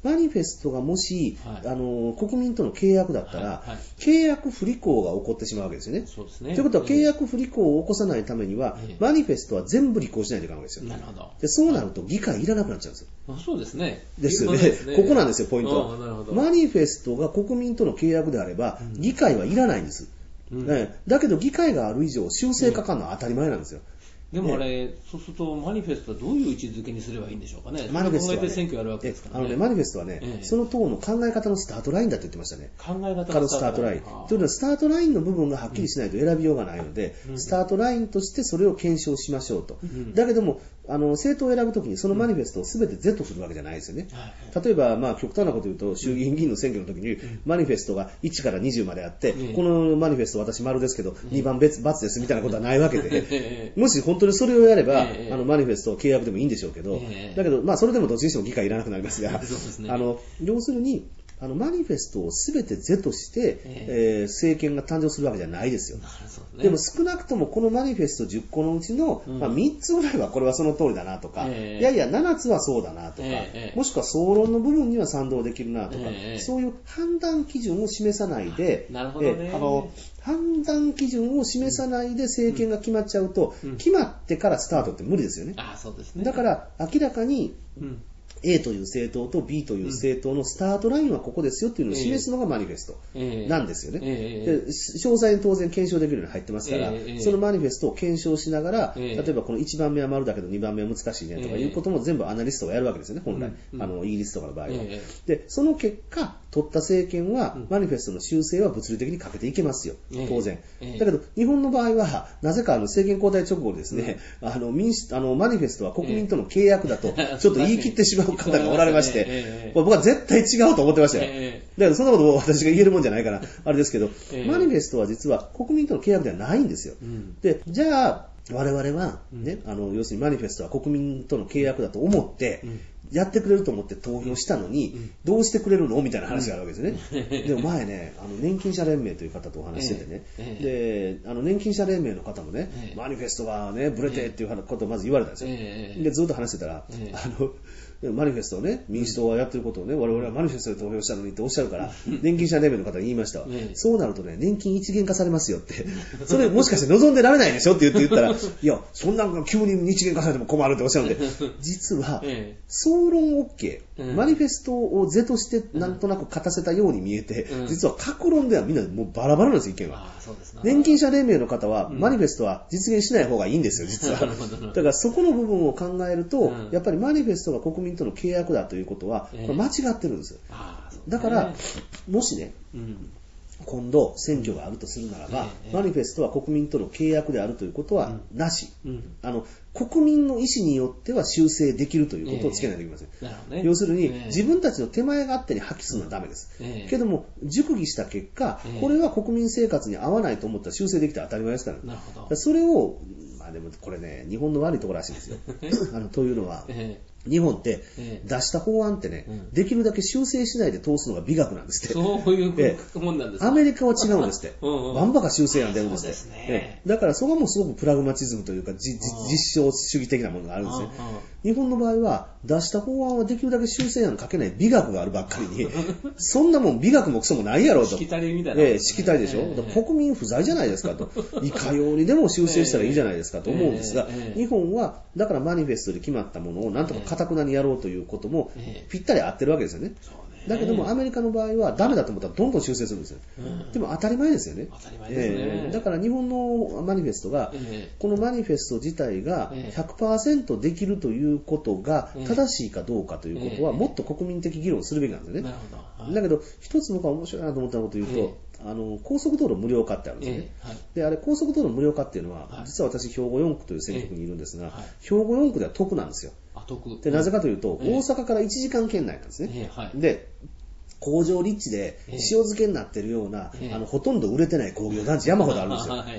マニフェストがもし、はい、あの国民との契約だったら、はいはい、契約不履行が起こってしまうわけですよね。 そうですね。 ということは、契約不履行を起こさないためには、えー、マニフェストは全部履行しないといけないわけですよ。 なるほど。 でそうなると議会いらなくなっちゃうんですよ。 あ、そうですね。 ですよね。ここなんですよ、ポイントは。 なるほど。 マニフェストが国民との契約であれば、うん、議会はいらないんです。うんね、だけど議会がある以上修正かかるのは当たり前なんですよ。 でもあれ、ね、そうするとマニフェストはどういう位置づけにすればいいんでしょうかね。 マニフェストは、ね、 考えて選挙やるわけですからね。 あのね、マニフェストはね、ええ、その党の考え方のスタートラインだって言ってましたね。 考え方のスタートライン。というのは、スタートラインの部分がはっきりしないと選びようがないので、うん、スタートラインとしてそれを検証しましょうと。うん、だけども、あの政党を選ぶときにそのマニフェストを全て Z するわけじゃないですよね。うん、例えば、まあ、極端なこと言うと、衆議院議員の選挙のときに、マニフェストがいちからにじゅうまであって、うん、このマニフェスト私丸ですけど、うん、にばん別、×ですみたいなことはないわけで、もし本当にそれをやれば、あのマニフェスト契約でもいいんでしょうけど、だけど、まあ、それでもどっちにしても議会いらなくなりますが、ね、あの要するに、あのマニフェストをすべて是として、えーえー、政権が誕生するわけじゃないですよ。ね、でも少なくともこのマニフェストじゅっこのうちの、うんまあ、みっつぐらいはこれはその通りだなとか、えー、いやいやななつはそうだなとか、えー、もしくは総論の部分には賛同できるなとか、えー、そういう判断基準を示さないで、 なるほどね、 えー、あの判断基準を示さないで政権が決まっちゃうと、うん、決まってからスタートって無理ですよね。 あ、そうですね。 だから明らかに、うん、A という政党と B という政党のスタートラインはここですよっていうのを示すのがマニフェストなんですよね。えーえー、で詳細に当然検証できるように入ってますから、えー、そのマニフェストを検証しながら、えー、例えばこのいちばんめは丸だけどにばんめは難しいねとかいうことも全部アナリストがやるわけですよね、本来。うん、あのイギリスとかの場合は。えー、で、その結果、取った政権は、マニフェストの修正は物理的にかけていけますよ、当然。だけど、日本の場合は、なぜかあの政権交代直後にですね、うん、あの民主あのマニフェストは国民との契約だと、ちょっと言い切ってしまう方がおられまして、えー、僕は絶対違うと思ってましたよ。えー、だからそんなことを私が言えるもんじゃないから、あれですけど、えー、マニフェストは実は国民との契約ではないんですよ。うん、で、じゃあ、我々は、ね、うん、あの、要するにマニフェストは国民との契約だと思って、うんやってくれると思って投票したのに、うん、どうしてくれるのみたいな話があるわけですね。うん、でも前ね、あの年金者連盟という方とお話しててね、ええ、で、あの年金者連盟の方もね、ええ、マニフェストがね、ブレてっていうことをまず言われたんですよ。え、で、ずっと話してたら、え、あの、マニフェストをね、民主党がやってることをね、我々はマニフェストで投票したのにっておっしゃるから、年金者連盟の方に言いましたわ。そうなるとね、年金一元化されますよって。それもしかして望んでられないでしょって言って言ったら、いや、そんなんが急に一元化されても困るっておっしゃるんで、実は、総論 OK、マニフェストを是としてなんとなく勝たせたように見えて、実は各論ではみんなもうバラバラなんです、意見は。年金者連盟の方は、マニフェストは実現しない方がいいんですよ、実は。だからそこの部分を考えると、やっぱりマニフェストが国民との契約だということは、これ間違ってるんですよ。だから、もしね、今度選挙があるとするならば、マニフェストは国民との契約であるということはなし。あの国民の意思によっては修正できるということをつけないといけません。えーね、要するに、えー、自分たちの手前勝手に破棄するのはダメです。えー、けども、熟議した結果、えー、これは国民生活に合わないと思ったら修正できたら当たり前ですから。なるほど。それを、まあでもこれね、日本の悪いところらしいんですよ。あのというのは、えー日本って出した法案ってね、うん、できるだけ修正しないで通すのが美学なんですって。 そういうもんなんですか。 アメリカは違うんですって。バンバカ修正案出るんですって。ね、だからそこもすごくプラグマチズムというか実証主義的なものがあるんですね。日本の場合は出した法案はできるだけ修正案かけない美学があるばっかりに、そんなもん美学もクソもないやろと。 しきたりみたいな、 ね。ええ、しきたりでしょ。だから国民不在じゃないですかと。いかようにでも修正したらいいじゃないですかと思うんですが、日本はだからマニフェストで決まったものをなんとか堅くなにやろうということもぴったり合ってるわけですよね。だけどもアメリカの場合はダメだと思ったらどんどん修正するんですよ。でも当たり前ですよね。 当たり前ですね。えー、 だから日本のマニフェストが、えー、このマニフェスト自体が ひゃくパーセント できるということが正しいかどうかということはもっと国民的議論をするべきなんですよね。なるほど。はい、だけど一つ僕は面白いなと思ったことを言うと、えーあの高速道路無料化ってあるんですよね。えーはい、であれ高速道路無料化っていうのは、はい、実は私兵庫よん区という選挙区にいるんですが、えーはい、兵庫よん区では得なんですよ。 あ、得。 でなぜかというと、えー、大阪からいちじかん圏内なんですね。えーはい、で工場立地で塩漬けになってるような、えー、あのほとんど売れてない工業団地山ほどあるんですよ。で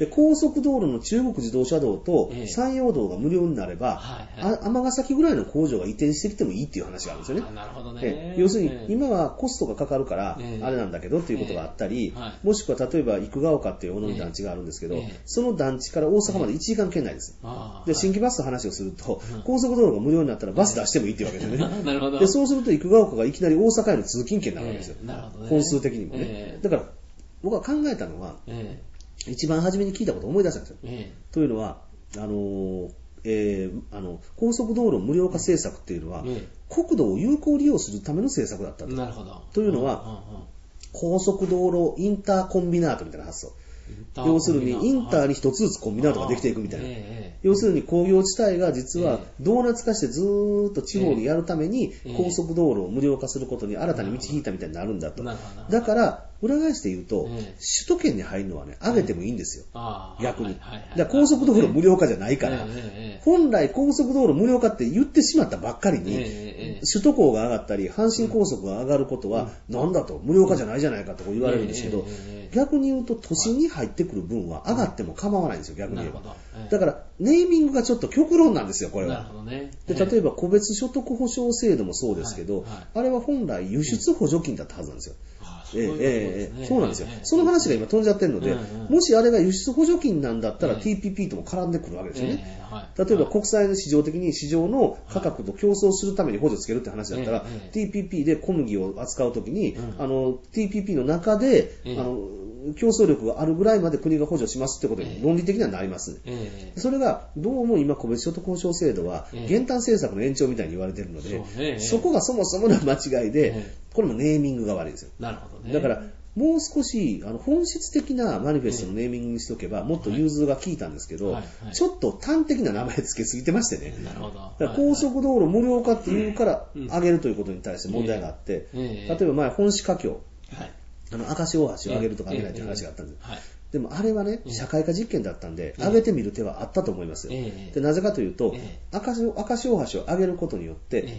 で高速道路の中国自動車道と山陽道が無料になれば、尼崎ぐらいの工場が移転してきてもいいっていう話があるんですよね。 なるほどね。 要するに今はコストがかかるからあれなんだけどっていうことがあったり、もしくは例えば生ヶ丘っていう尾道団地があるんですけど、その団地から大阪までいちじかん圏内です。で新規バスの話をすると、高速道路が無料になったらバス出してもいいっていうわけですよね。 なるほど。 でそうすると生ヶ丘がいきなり大阪への通勤圏になるわけですよ。なるほどね。本数的にもね。だから僕は考えたのは、一番初めに聞いたことを思い出したんですよ。というのは、あのーえー、あの高速道路無料化政策っていうのは、国土を有効利用するための政策だったと。 なるほど。 というのは、高速道路インターコンビナートみたいな発想。要するにインターに一つずつコンビナートができていくみたいな。要するに工業地帯が実はドーナツ化してずーっと地方にやるために高速道路を無料化することに新たに道引いたみたいになるんだと。だから裏返して言うと、首都圏に入るのはね、上げてもいいんですよ。逆に。だから高速道路無料化じゃないから、本来高速道路無料化って言ってしまったばっかりに、首都高が上がったり、阪神高速が上がることは、なんだと、無料化じゃないじゃないかと言われるんですけど、逆に言うと都心に入ってくる分は上がっても構わないんですよ、逆に言えば。だから、ネーミングがちょっと極論なんですよ、これは。で例えば、個別所得保障制度もそうですけど、あれは本来輸出補助金だったはずなんですよ。ええええ、そうなんですよ。その話が今飛んじゃってるので、もしあれが輸出補助金なんだったら ティーピーピー とも絡んでくるわけですよね。例えば国際の市場的に市場の価格と競争するために補助つけるって話だったら、ティーピーピー で小麦を扱うときに、あの ティーピーピー の中で、あの競争力があるぐらいまで国が補助しますってことに論理的にはなります。それがどうも今個別所得保障制度は減反政策の延長みたいに言われているので、そこがそもそもの間違いで、これもネーミングが悪いですよ。 なるほどね。 だからもう少しあの本質的なマニフェストのネーミングにしておけばもっと融通が効いたんですけど、ちょっと端的な名前つけすぎてましてね。なるほど。だから高速道路無料化っていうから上げるということに対して問題があって、例えば前本市華僑、あの明石大橋を上げるとか上げないという話があったんです。でもあれはね、社会科実験だったんで、上げてみる手はあったと思いますよ。でなぜかというと、明石大橋を上げることによって、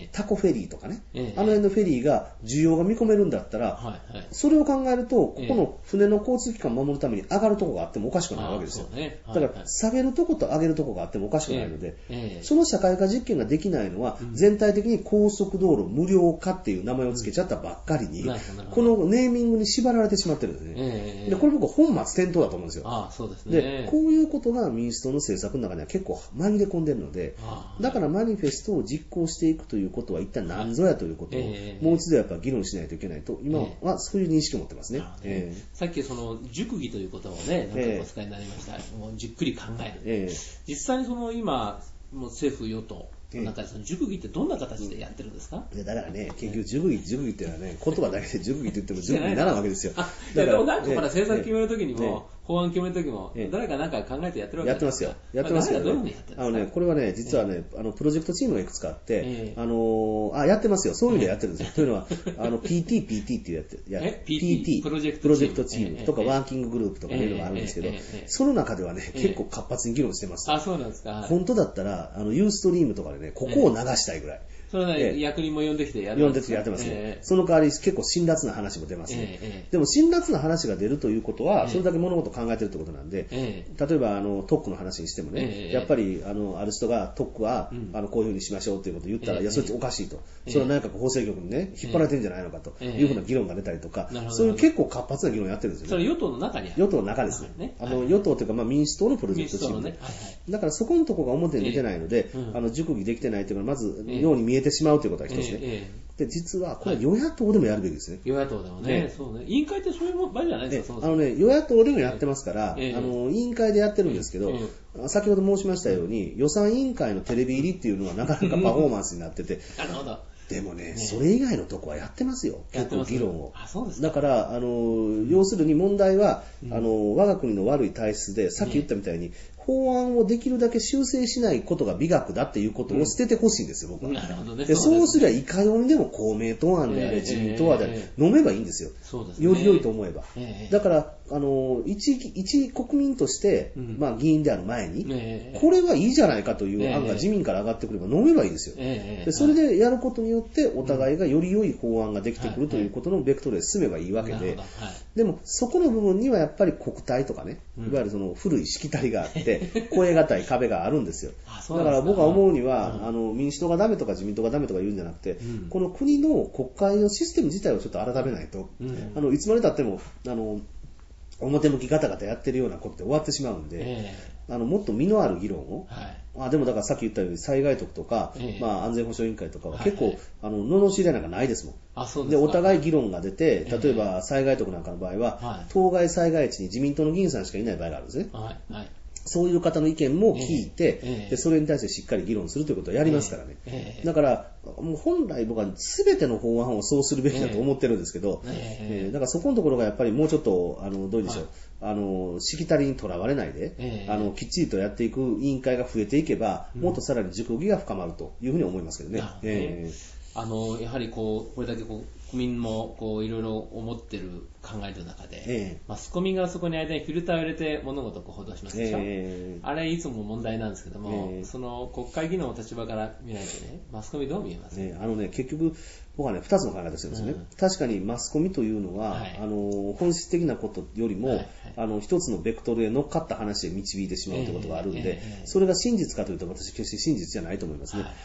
タコフェリーとかね、あの辺のフェリーが需要が見込めるんだったら、それを考えると、ここの船の交通機関を守るために上がるところがあってもおかしくないわけですよ。だから、下げるとこと上げるところがあってもおかしくないので、その社会科実験ができないのは、全体的に高速道路無料化っていう名前を付けちゃったばっかりに、このネーミングに縛られてしまってるんですね。でこれ僕本末転倒だと思うんですよ。 ああそうですね、 でこういうことが民主党の政策の中には結構紛れ込んでるので、だからマニフェストを実行していくということは一体何ぞやということをもう一度やっぱ議論しないといけないと今はそういう認識を持ってますね。 えー、さっきその熟議ということをね何回かお使いになりました、えー、もうじっくり考える、えー、実際にその今もう政府与党なんかその熟議ってどんな形でやってるんですか？ いやだからね、結局熟議、熟議っていうのはね、言葉だけで熟議って言っても熟議にならんわけですよ。 あ、だからなんかほら政策決めるときにも、法案決めるときも、誰かなんか考えてやってるわけですか？ やってますよ。やってますよ、ね。 どういうふうにやってるんですか？ あのね、これはね、実はね、あの、プロジェクトチームがいくつかあって、あの、あ、やってますよ。そういう意味でやってるんですよ。というのは、あの、ピーティー、ピーティー っていうやつ、やえ ピーティー プロジェクトチームとかワーキンググループとかいうのがあるんですけど、その中ではね、結構活発に議論してます。 あ、そうなんですか。 本当だったら、あの、ユーストリームとかでね、ここを流したいぐらい。 それはね、役人も呼んできてやる呼んできてやってますね、えー。その代わり結構辛辣な話も出ますね。えー、でも辛辣な話が出るということは、それだけ物事を考えてるってことなんで、えー、例えばあの特区の話にしてもね、えー、やっぱりあのある人が特区は、うん、あのこういうふうにしましょうということを言ったら、えー、いやそれっておかしいと、えー、それは内閣法制局にね引っ張られてるんじゃないのかというふうな議論が出たりとか、えー、そういう結構活発な議論をやってるんですよね。 それ与党の中にある。 与党の中ですね。あの、はい、与党というか、まあ、民主党のプロジェクトチームで、ねはいはい、だからそこのところが表に出てないので、えーうん、あの熟議できてないというのはまずように見えてしまうということが一つ。ええ、で実はこれ与野党でもやるべきですね。 与野党でもね、ねそうね。委員会ってそういう場合じゃないですか。 あのね、与野党でもやってますから、ええ、あの委員会でやってるんですけど、ええ、先ほど申しましたように予算委員会のテレビ入りっていうのはなかなかパフォーマンスになってて、 なるほど。 でもね、ね、それ以外のとこはやってますよ。結構議論を。あ、そうですか。だからあの要するに問題は、うん、あの我が国の悪い体質で、さっき言ったみたいに。ね法案をできるだけ修正しないことが美学だっていうことを捨ててほしいんですよ、僕は。なるほどね。で、そうすりゃいかようにでも公明党案であれ、自民党案であれ、飲めばいいんですよ。そうですね。より良いと思えば。だから、 あの一、一国民として、うん、まあ議員である前に、 えー、 これはいいじゃないかという案が自民から上がってくれば飲めばいいですよ。 えー、 でそれでやることによってお互いがより良い法案ができてくるということのベクトルで進めばいいわけで、はいはい、でもそこの部分にはやっぱり国体とかね、いわゆるその古いしきたりがあって、うん、越え難い壁があるんですよ。だから僕は思うには、うん、あの民主党がダメとか自民党がダメとか言うんじゃなくて、うん、この国の国会のシステム自体をちょっと改めないと、うん、あのいつまで経ってもあの表向きガタガタやってるようなことで終わってしまうんで、えー、あのもっと身のある議論を、はい、あでもだからさっき言ったように災害局とか、えーまあ、安全保障委員会とかは結構、はいはい、あの罵りなんかないですもん。 あそうですか。 でお互い議論が出て、例えば災害局なんかの場合は、はい、当該災害地に自民党の議員さんしかいない場合があるんですね。はいはい、そういう方の意見も聞いて、えーえー、でそれに対してしっかり議論するということをやりますからね。えー、だからもう本来僕は全ての法案をそうするべきだと思ってるんですけど、えーえー、だからそこのところがやっぱりもうちょっとあのどうでしょう、はい、あのしきたりにとらわれないで、えー、あのきっちりとやっていく委員会が増えていけば、うん、もっとさらに熟議が深まるというふうに思いますけどね。えー、あのやはりこうこれだけこう国民もこういろいろ思ってる考えてる中で、えー、マスコミがそこに間にフィルターを入れて物事を報道しますでしょ、えー、あれいつも問題なんですけども、えー、その国会議員の立場から見ないとね、マスコミどう見えますか、 ね、あのね、結局僕はね、二つの考え方してるんですよね、うん、確かにマスコミというのは、はい、あの本質的なことよりも、はいはい、あの一つのベクトルへ乗っかった話で導いてしまうということがあるんで、えーえー、それが真実かというと私決して真実じゃないと思いますね、はいはい、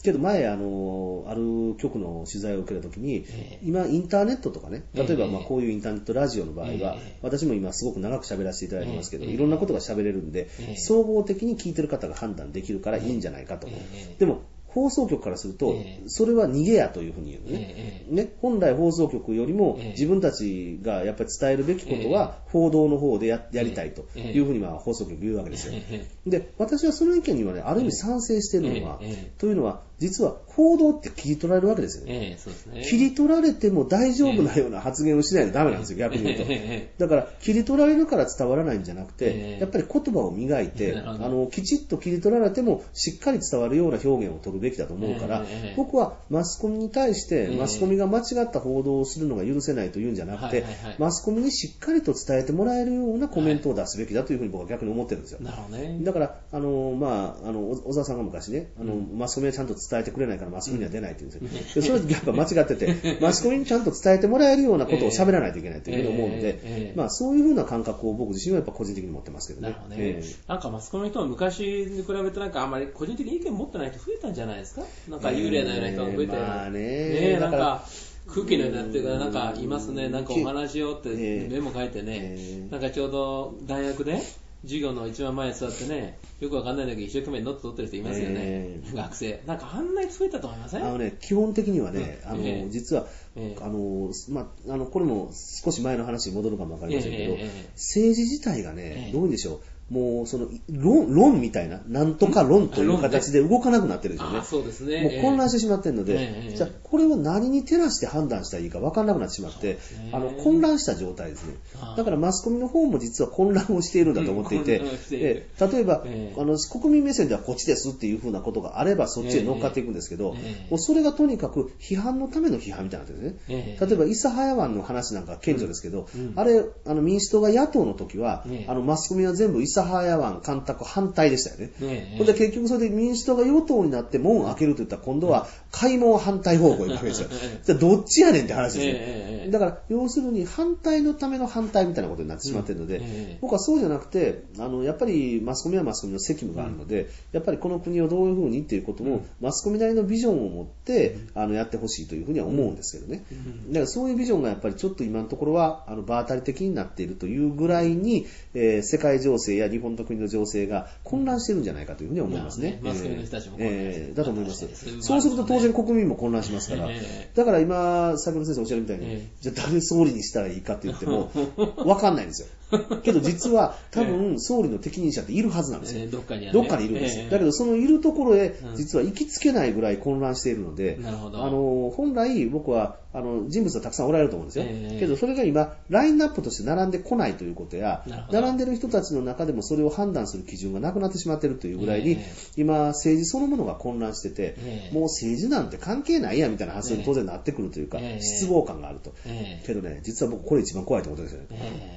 けど前あのある局の取材を受けたときに、えー、今インターネットとかね、例えばまあこういうインターネットラジオの場合は、えー、私も今すごく長く喋らせていただいてますけど、えー、いろんなことが喋れるんで、えー、総合的に聞いてる方が判断できるからいいんじゃないかと、えー、でも放送局からすると、えー、それは逃げやというふうに言うのね、えー、ね。本来放送局よりも自分たちがやっぱり伝えるべきことは報道の方で や, やりたいというふうには放送局言うわけですよ。で、私はその意見にはね、ある意味賛成しているのは、というのは、実は報道って切り取られるわけですよね。そうですね。切り取られても大丈夫なような発言をしないとダメなんですよ、逆に言うと。だから、切り取られるから伝わらないんじゃなくて、やっぱり言葉を磨いて、あの、きちっと切り取られてもしっかり伝わるような表現を取るべきだと思うから、僕はマスコミに対して、マスコミが間違った報道をするのが許せないというんじゃなくて、マスコミにしっかりと伝えてもらえるようなコメントを出すべきだというふうに僕は逆に思ってるんですよ。なるほどね。だから、あの、まあ、あの、小沢さんが昔ね、あの、マスコミはちゃんと伝えてくれないからマスコミには出ないって言うんですよ。でそれはやっぱ間違ってて、マスコミにちゃんと伝えてもらえるようなことを喋らないといけないというふうに思うので、えーえー、まあそういうふうな感覚を僕自身はやっぱ個人的に持ってますけどね。なるほどね。えー、なんかマスコミの人は昔に比べてなんかあんまり個人的に意見持ってない人増えたんじゃないですか？なんか幽霊のような人が増えて、えー、まあね、ね、なんか空気のようになってるからなんかいますね、なんかお話をってメモ書いてね、えー、なんかちょうど大学で授業の一番前に座ってね、よくわかんないんだけど一生懸命ノート取ってる人いますよね、えー、学生。なんかあんなに増えたと思いません？ あのね、基本的にはね、うん、あの、えー、実は、えー、あの、まあ、あの、これも少し前の話に戻るかもわかりませんけど、えーえー、政治自体がね、えー、どういうんでしょう、もうその論、論みたいな、なんとか論という形で動かなくなってるんですよね。 あ、そうですね。 もう混乱してしまってるので、えー、じゃあこれを何に照らして判断したらいいか分からなくなってしまって、あの混乱した状態ですね。だからマスコミの方も実は混乱をしているんだと思っていて、うん、えー、例えば、えー、あの国民目線ではこっちですっていう風なことがあればそっちへ乗っかっていくんですけど、えー、もうそれがとにかく批判のための批判みたいになってるんですね。えー、例えば諫早湾の話なんか顕著ですけど、うん、あれあの民主党が野党の時は、えー、あのマスコミは全部諫早湾干拓反対でしたよね。えー、で結局それで民主党が与党になって門を開けるといったら今度は開門反対方向に行くわけですよ。じゃあどっちやねんって話ですね。えー、だから要するに反対のための反対みたいなことになってしまっているので、うん、えー、僕はそうじゃなくて、あのやっぱりマスコミはマスコミの責務があるので、うん、やっぱりこの国をどういうふうにっていうことも、うん、マスコミなりのビジョンを持って、うん、あのやってほしいというふうには思うんですけどね。うん、だからそういうビジョンがやっぱりちょっと今のところはあの場当たり的になっているというぐらいに、えー、世界情勢や日本の国の情勢が混乱してるんじゃないかというふうに思いますね。 マスコミの人たちも混乱してる、 えー、だと思います。そうすると当然国民も混乱しますから、えー、だから今先ほど先生おっしゃるみたいに、えー、じゃあ誰総理にしたらいいかって言っても分かんないんですよ。けど実は多分総理の適任者っているはずなんですよ。えー、どっかにはね、どっかにいるんです。えー、だけどそのいるところへ実は行きつけないぐらい混乱しているので、うん、なるほど。あの本来僕はあの人物はたくさんおられると思うんですよ。えー、けどそれが今ラインナップとして並んでこないということや、並んでる人たちの中でもそれを判断する基準がなくなってしまっているというぐらいに、えー、今政治そのものが混乱してて、えー、もう政治なんて関係ないやみたいな発想に当然なってくるというか、えー、失望感があると、えー、けどね、実は僕これ一番怖いと思ってるんですよね。えー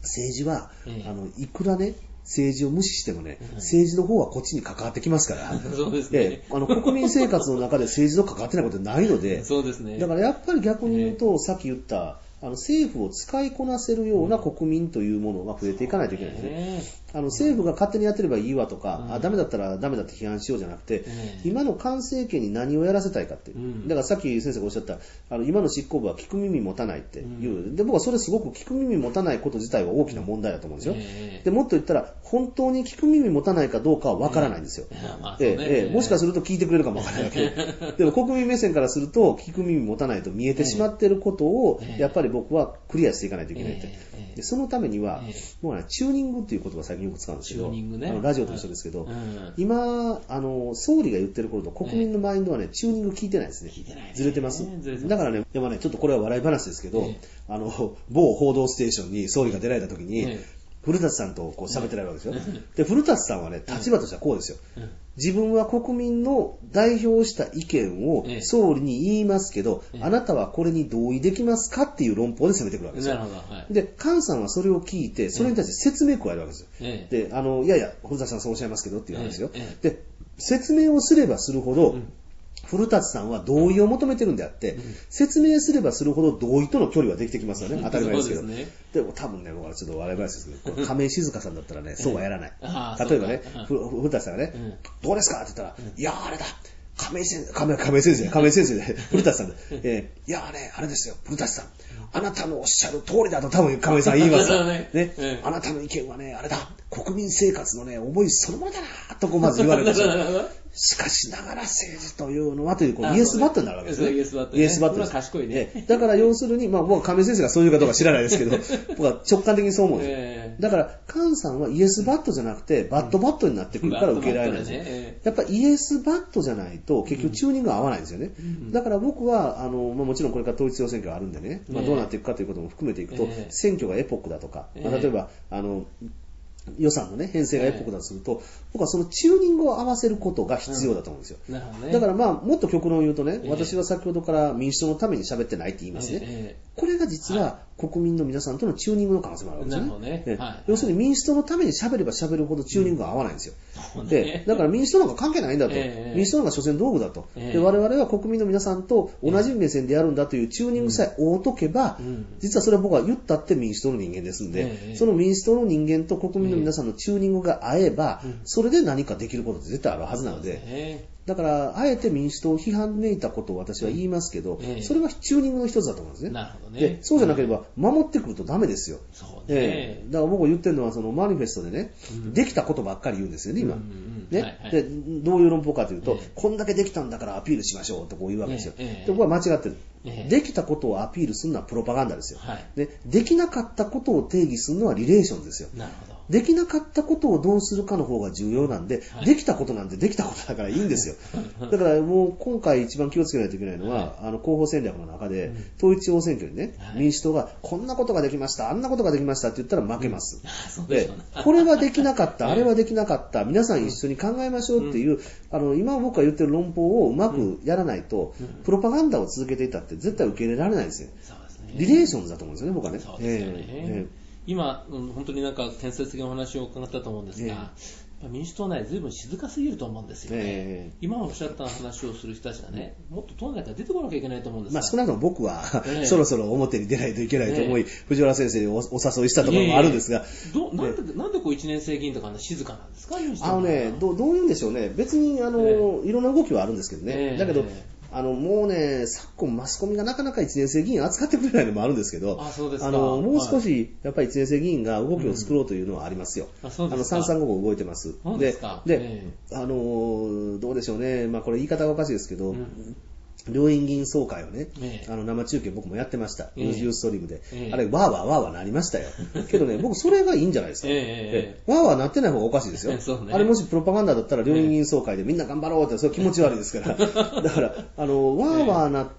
政治は、 ええ、 あのいくらね政治を無視してもね、 うん、 政治の方はこっちに関わってきますから、 そうですね、 であの国民生活の中で政治と関わってないことないので、 そうですね、 だからやっぱり逆に言うと、ええ、さっき言ったあの政府を使いこなせるような国民というものが増えていかないといけないですね。あの政府が勝手にやってればいいわとか、うん、あダメだったらダメだって批判しようじゃなくて、うん、今の菅政権に何をやらせたいかっていう、うん、だからさっき先生がおっしゃったあの今の執行部は聞く耳持たないっていう、うん、で僕はそれすごく聞く耳持たないこと自体は大きな問題だと思うんですよ、うん、でもっと言ったら本当に聞く耳持たないかどうかは分からないんですよ、うんでええ、もしかすると聞いてくれるかも分からないわけでも国民目線からすると聞く耳持たないと見えてしまっていることをやっぱり僕はクリアしていかないといけないって、でそのためには、もうね、チューニングっていう言葉を最近よく使うんですけど、ね、あのラジオと一緒ですけど、うん、今あの総理が言ってることと国民のマインドはねチューニング聞いてないですね、ねずれてます、ね、だからね、でもねちょっとこれは笑い話ですけど、ね、あの某報道ステーションに総理が出られた時に、ね、古舘さんとこう喋ってられるわけですよ、ね、で古舘さんはね立場としてはこうですよ、うん、自分は国民の代表した意見を総理に言いますけど、ええ、あなたはこれに同意できますかっていう論法で攻めてくるわけですよ。なるほど、はい、で、菅さんはそれを聞いて、それに対して説明を加えるわけですよ。ええ、で、あの、いやいや、古田さんそうおっしゃいますけどっていう話ですよ。ええ、で、説明をすればするほど、うん古舘さんは同意を求めてるんであって、うん、説明すればするほど同意との距離はできてきますよね。当たり前ですけど。で, ね、でも多分ね、僕はちょっと笑い話ですけど、亀井静香さんだったらね、そうはやらない。例えばね、古舘さんがね、うん、どうですかって言ったら、うん、いやーあれだ。亀井先生、亀井先生、亀井先生で、古舘さんで、えー、いやーね、あれですよ、古舘さん。あなたのおっしゃる通りだと多分亀井さん言いますよ。ね、ね、うん、あなたの意見はね、あれだ。国民生活のね、思いそのものだなとこうまず言われるんですよ。しかしながら政治というのはというこうイエスバットになるわけですね。イエスバット、ね。イエスバットです。賢いね。だから要するに、まあ僕は亀井先生がそういうかどうか知らないですけど、僕は直感的にそう思うんですよ。えー、だから菅さんはイエスバットじゃなくてバットバットになってくるから受け入れられないんですよ。ね、やっぱイエスバットじゃないと結局チューニングが合わないんですよね。うん、だから僕はあの、まあ、もちろんこれから統一地方選挙があるんでね、まあ、どうなっていくかということも含めていくと、えー、選挙がエポックだとか、まあ、例えばあの予算のね、編成がエポックだとすると、僕はそのチューニングを合わせることが必要だと思うんですよ。うんなるほどね、だからまあ、もっと極論を言うとね、私は先ほどから民主党のために喋ってないって言いますね。えー、これが実は国民の皆さんとのチューニングの可能性もあるわけですよね。なるほどね。ねはい、要するに民主党のために喋れば喋るほどチューニングが合わないんですよ。うん、で、だから民主党なんか関係ないんだと。えー、民主党なんか所詮道具だと、えーで。我々は国民の皆さんと同じ目線でやるんだというチューニングさえ追うとけば、うん、実はそれは僕は言ったって民主党の人間ですんで、えー、その民主党の人間と国民の皆さんのチューニングが合えば、それで何かできることって絶対あるはずなので、だからあえて民主党を批判めいたことを私は言いますけど、それはチューニングの一つだと思うんですね。なるほどね。でそうじゃなければ守ってくるとダメですよ。そうね。えー、だから僕が言ってるのはそのマニフェストでね、うん、できたことばっかり言うんですよね今。うんうんね、はいはい、でどういう論法かというと、えー、こんだけできたんだからアピールしましょうとこう言うわけですよ。えーえー、で僕は間違ってる。できたことをアピールするのはプロパガンダですよ、はい、で, できなかったことを定義するのはリレーションですよ。なるほど。できなかったことをどうするかの方が重要なんで、はい、できたことなんてできたことだからいいんですよ。だからもう今回一番気をつけないといけないのは、はい、あの候補戦略の中で、うん、統一地方選挙にね、はい、民主党がこんなことができましたあんなことができましたって言ったら負けます、うん、でこれはできなかったあれはできなかった皆さん一緒に考えましょうっていう、うん、あの今僕が言ってる論法をうまくやらないと、うん、プロパガンダを続けていたって絶対受け入れられないですよ。そうですね。リレーションズだと思うんですよね僕はね。そうですよね。えー今、本当になんか建設的なお話を伺ったと思うんですが、えー、民主党内ずいぶん静かすぎると思うんですよね。えー、今おっしゃった話をする人たちがね、もっと党内から出てこなきゃいけないと思うんですが、まあ、少なくとも僕は、えー、そろそろ表に出ないといけないと思い、えー、藤原先生に お, お誘いしたところもあるんですが、どなんで、なんでこういちねん生議員とか静かなんですか？あのね、どう、どういうんでしょうね。別にあの、えー、いろんな動きはあるんですけどね。えー、だけどあのもうね、昨今マスコミがなかなかいちねん生議員扱ってくれないのもあるんですけど、あそうですか。あのもう少しやっぱりいちねん生議員が動きを作ろうというのはありますよ。うん、あそうですか。あのさんさんごご動いてます。そうですか。で、で、えー、あのどうでしょうね。まあこれ言い方がおかしいですけど。うん両院議員総会をね、ええ、あの生中継僕もやってました。ユー、ええ、ストリームで、ええ。あれ、わーわーわーわーなりましたよ。けどね、僕それがいいんじゃないですか。えええ、わーわーなってない方がおかしいですよ。そうね、あれもしプロパガンダだったら両院議員総会でみんな頑張ろうって、それ気持ち悪いですから。だから、あの、わーわーなって、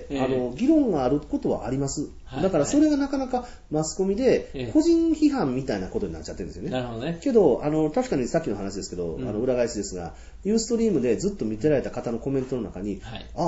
ええ、あの、議論があることはあります。だからそれがなかなかマスコミで個人批判みたいなことになっちゃってるんですよね。なるほどね。けど、あの、確かにさっきの話ですけど、うん、あの裏返しですが、ユーストリームでずっと見てられた方のコメントの中に、はい、あ、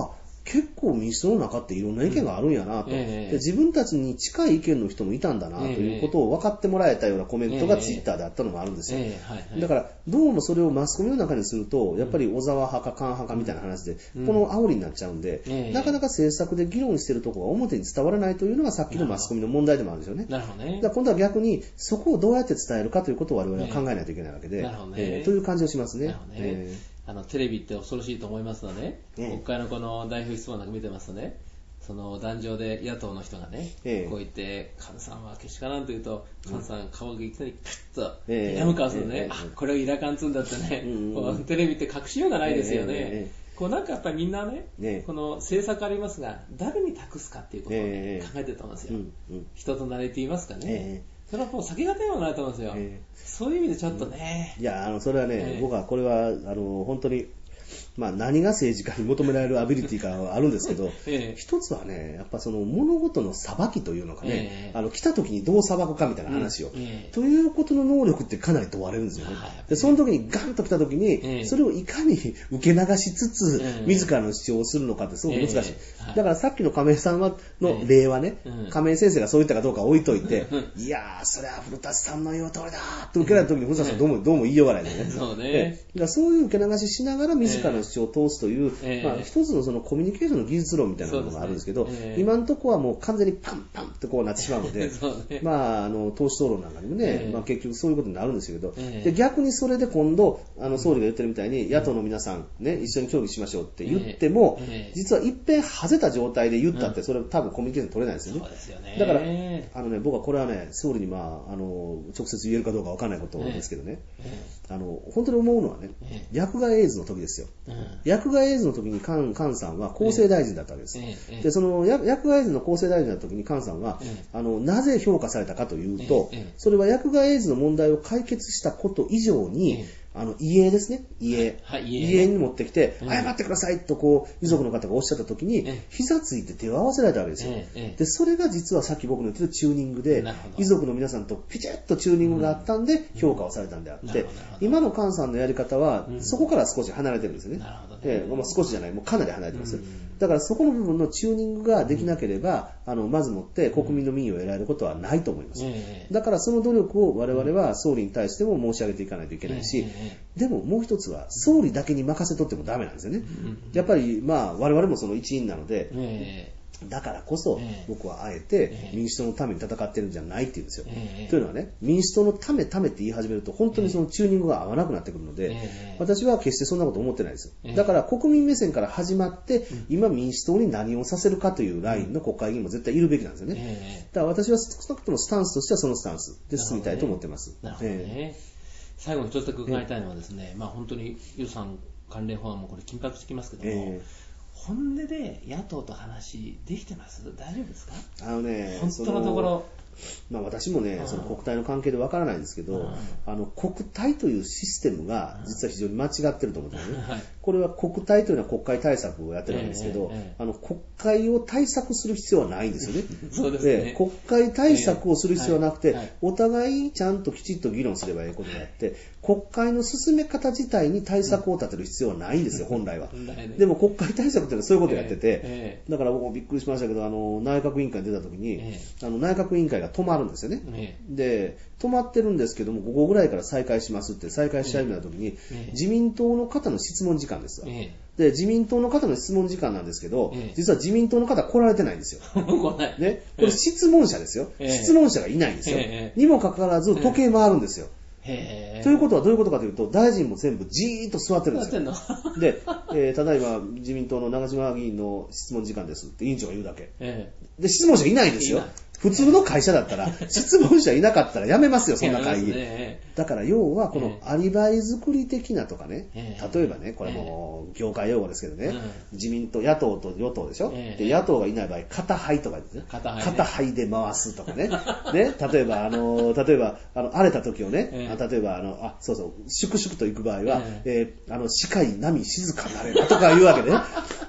結構民主党の中っていろんな意見があるんやなと、うんえー、で自分たちに近い意見の人もいたんだなということを分かってもらえたようなコメントがツイッターであったのもあるんですよ、えーえーはいはい、だからどうもそれをマスコミの中にするとやっぱり小沢派か菅派かみたいな話で、うん、この煽りになっちゃうんで、えー、なかなか政策で議論しているところが表に伝わらないというのがさっきのマスコミの問題でもあるんですよね。 なるほどね。 だから今度は逆にそこをどうやって伝えるかということを我々は考えないといけないわけで、えーえー、という感じをしますね。なるほどね、えーあのテレビって恐ろしいと思いますので、ね、国会のこの代表質問なんか見てますとね、その壇上で野党の人がね、ええ、こう言って菅さんはけしからんと言うと、菅さん顔がいきなりカッと睨む顔するね、ええええ、あこれをイラカンつんだってね、うんうん、テレビって隠しようがないですよね、えええ、こうなんかやっぱりみんなね、ええ、この政策ありますが誰に託すかっていうことを、ねええ、考えてると思うんですよ、うんうん、人となりって言いますかね、ええ、それはもう先が手はないと思うんですよ、えー、そういう意味でちょっとね、 うん、いやあのそれはね、えー、僕はこれはあの本当にまあ、何が政治家に求められるアビリティかはあるんですけど、ええ、一つはね、やっぱその物事の裁きというのかね、ええ、あの来た時にどう裁くかみたいな話を、ええ、ということの能力ってかなり問われるんですよね。でその時にガンと来た時に、え、それをいかに受け流しつつ、え、自らの主張をするのかってすごく難しい。だからさっきの亀井さんの例はね、亀井先生がそう言ったかどうか置いといて、いやー、それは古舘さんの言う通りだーと受けられた時に古舘さんどうも、どうも言いようがないんだよね。そうね。だからそういう受け流ししながら自らの主張を通すという、えーまあ、一つのそのコミュニケーションの技術論みたいなものがあるんですけど、ねえー、今のところはもう完全にパンパンってこうなってしまうので、ね、まあ、あの党首討論なんかにもね、えーまあ、結局そういうことになるんですけど、えー、で逆にそれで今度あの総理が言ってるみたいに、うん、野党の皆さん、ね、一緒に協議しましょうって言っても、えー、実は一遍外れた状態で言ったって、それは多分コミュニケーション取れないですよね。そうですよね。だからあの、ね、僕はこれはね総理に、まあ、あの直接言えるかどうかわからないことですけどね、えー、あの本当に思うのはね、えー、薬害エイズの時ですよ。うん、薬害エイズの時に菅さんは厚生大臣だったわけです。ええ、でその薬害エイズの厚生大臣だった時に菅さんは、え、あのなぜ評価されたかというと、それは薬害エイズの問題を解決したこと以上に、あの遺影ですね、遺影、はい、遺影に持ってきて、うん、謝ってくださいとこう遺族の方がおっしゃった時に、うん、膝ついて手を合わせられたわけですよ、うん、でそれが実はさっき僕の言ってたチューニングで、遺族の皆さんとピチッとチューニングがあったんで評価をされたんであって、うん、今の菅さんのやり方は、うん、そこから少し離れてるんですよね。なるほどね。えーまあ、少しじゃない、もうかなり離れてますよ、うん、だからそこの部分のチューニングができなければ、うん、あのまずもって国民の民意を得られることはないと思います、うん、だからその努力を我々は総理に対しても申し上げていかないといけないし、うん、でももう一つは総理だけに任せとってもダメなんですよね、うん、やっぱりまあ我々もその一員なので、うん、だからこそ僕はあえて民主党のために戦ってるんじゃないって言うんですよ、えー、というのはね、民主党のためためって言い始めると本当にそのチューニングが合わなくなってくるので、えー、私は決してそんなこと思ってないですよ、えー、だから国民目線から始まって今民主党に何をさせるかというラインの国会議員も絶対いるべきなんですよね、えー、だから私は少なくともスタンスとしてはそのスタンスで進みたいと思ってます。なるほどね、えー最後に一つだけ伺いたいのはですね、まあ、本当に予算関連法案もこれ緊迫してきますけども、えー、本音で野党と話できてます？大丈夫ですか？ あのね、 本当のところ、 まあ、私もね、その国体の関係でわからないんですけど、あの国体というシステムが実は非常に間違ってると思うんですね、はい、これは国体というのは国会対策をやってるんですけど、えーえー、あの国会を対策する必要はないんですよね。 そうですね。 で国会対策をする必要はなくて、えーはいはい、お互いちゃんときちっと議論すればいいことであって、国会の進め方自体に対策を立てる必要はないんですよ、本来は。でも国会対策っていうのはそういうことをやってて、えーえー、だから僕もびっくりしましたけど、あの内閣委員会に出た時に、えー、あの内閣委員会が止まるんですよね、えー、で止まってるんですけどもごごぐらいから再開しますって再開し始めた時に、えー、自民党の方の質問時間ですわ、えー、で自民党の方の質問時間なんですけど、えー、実は自民党の方来られてないんですよね、これ質問者ですよ、えー、質問者がいないんですよ、えー、にもかかわらず時計回るんですよ、へーということはどういうことかというと、大臣も全部じーっと座ってるんですよ。で、えー、ただいま自民党の長島議員の質問時間ですって委員長が言うだけ。で、質問者いないんですよ。普通の会社だったら、質問者いなかったらやめますよ、そんな会議。だから要は、このアリバイ作り的なとかね、例えばね、これも業界用語ですけどね、自民党、野党と与党でしょ、で野党がいない場合、片灰とかですね、片灰で回すとかね、ね、例えば、あの、例えば、あの、荒れた時をね、例えば、あの、あ、そうそう、粛々と行く場合は、えー、あの、視界波静かなればとか言うわけでね。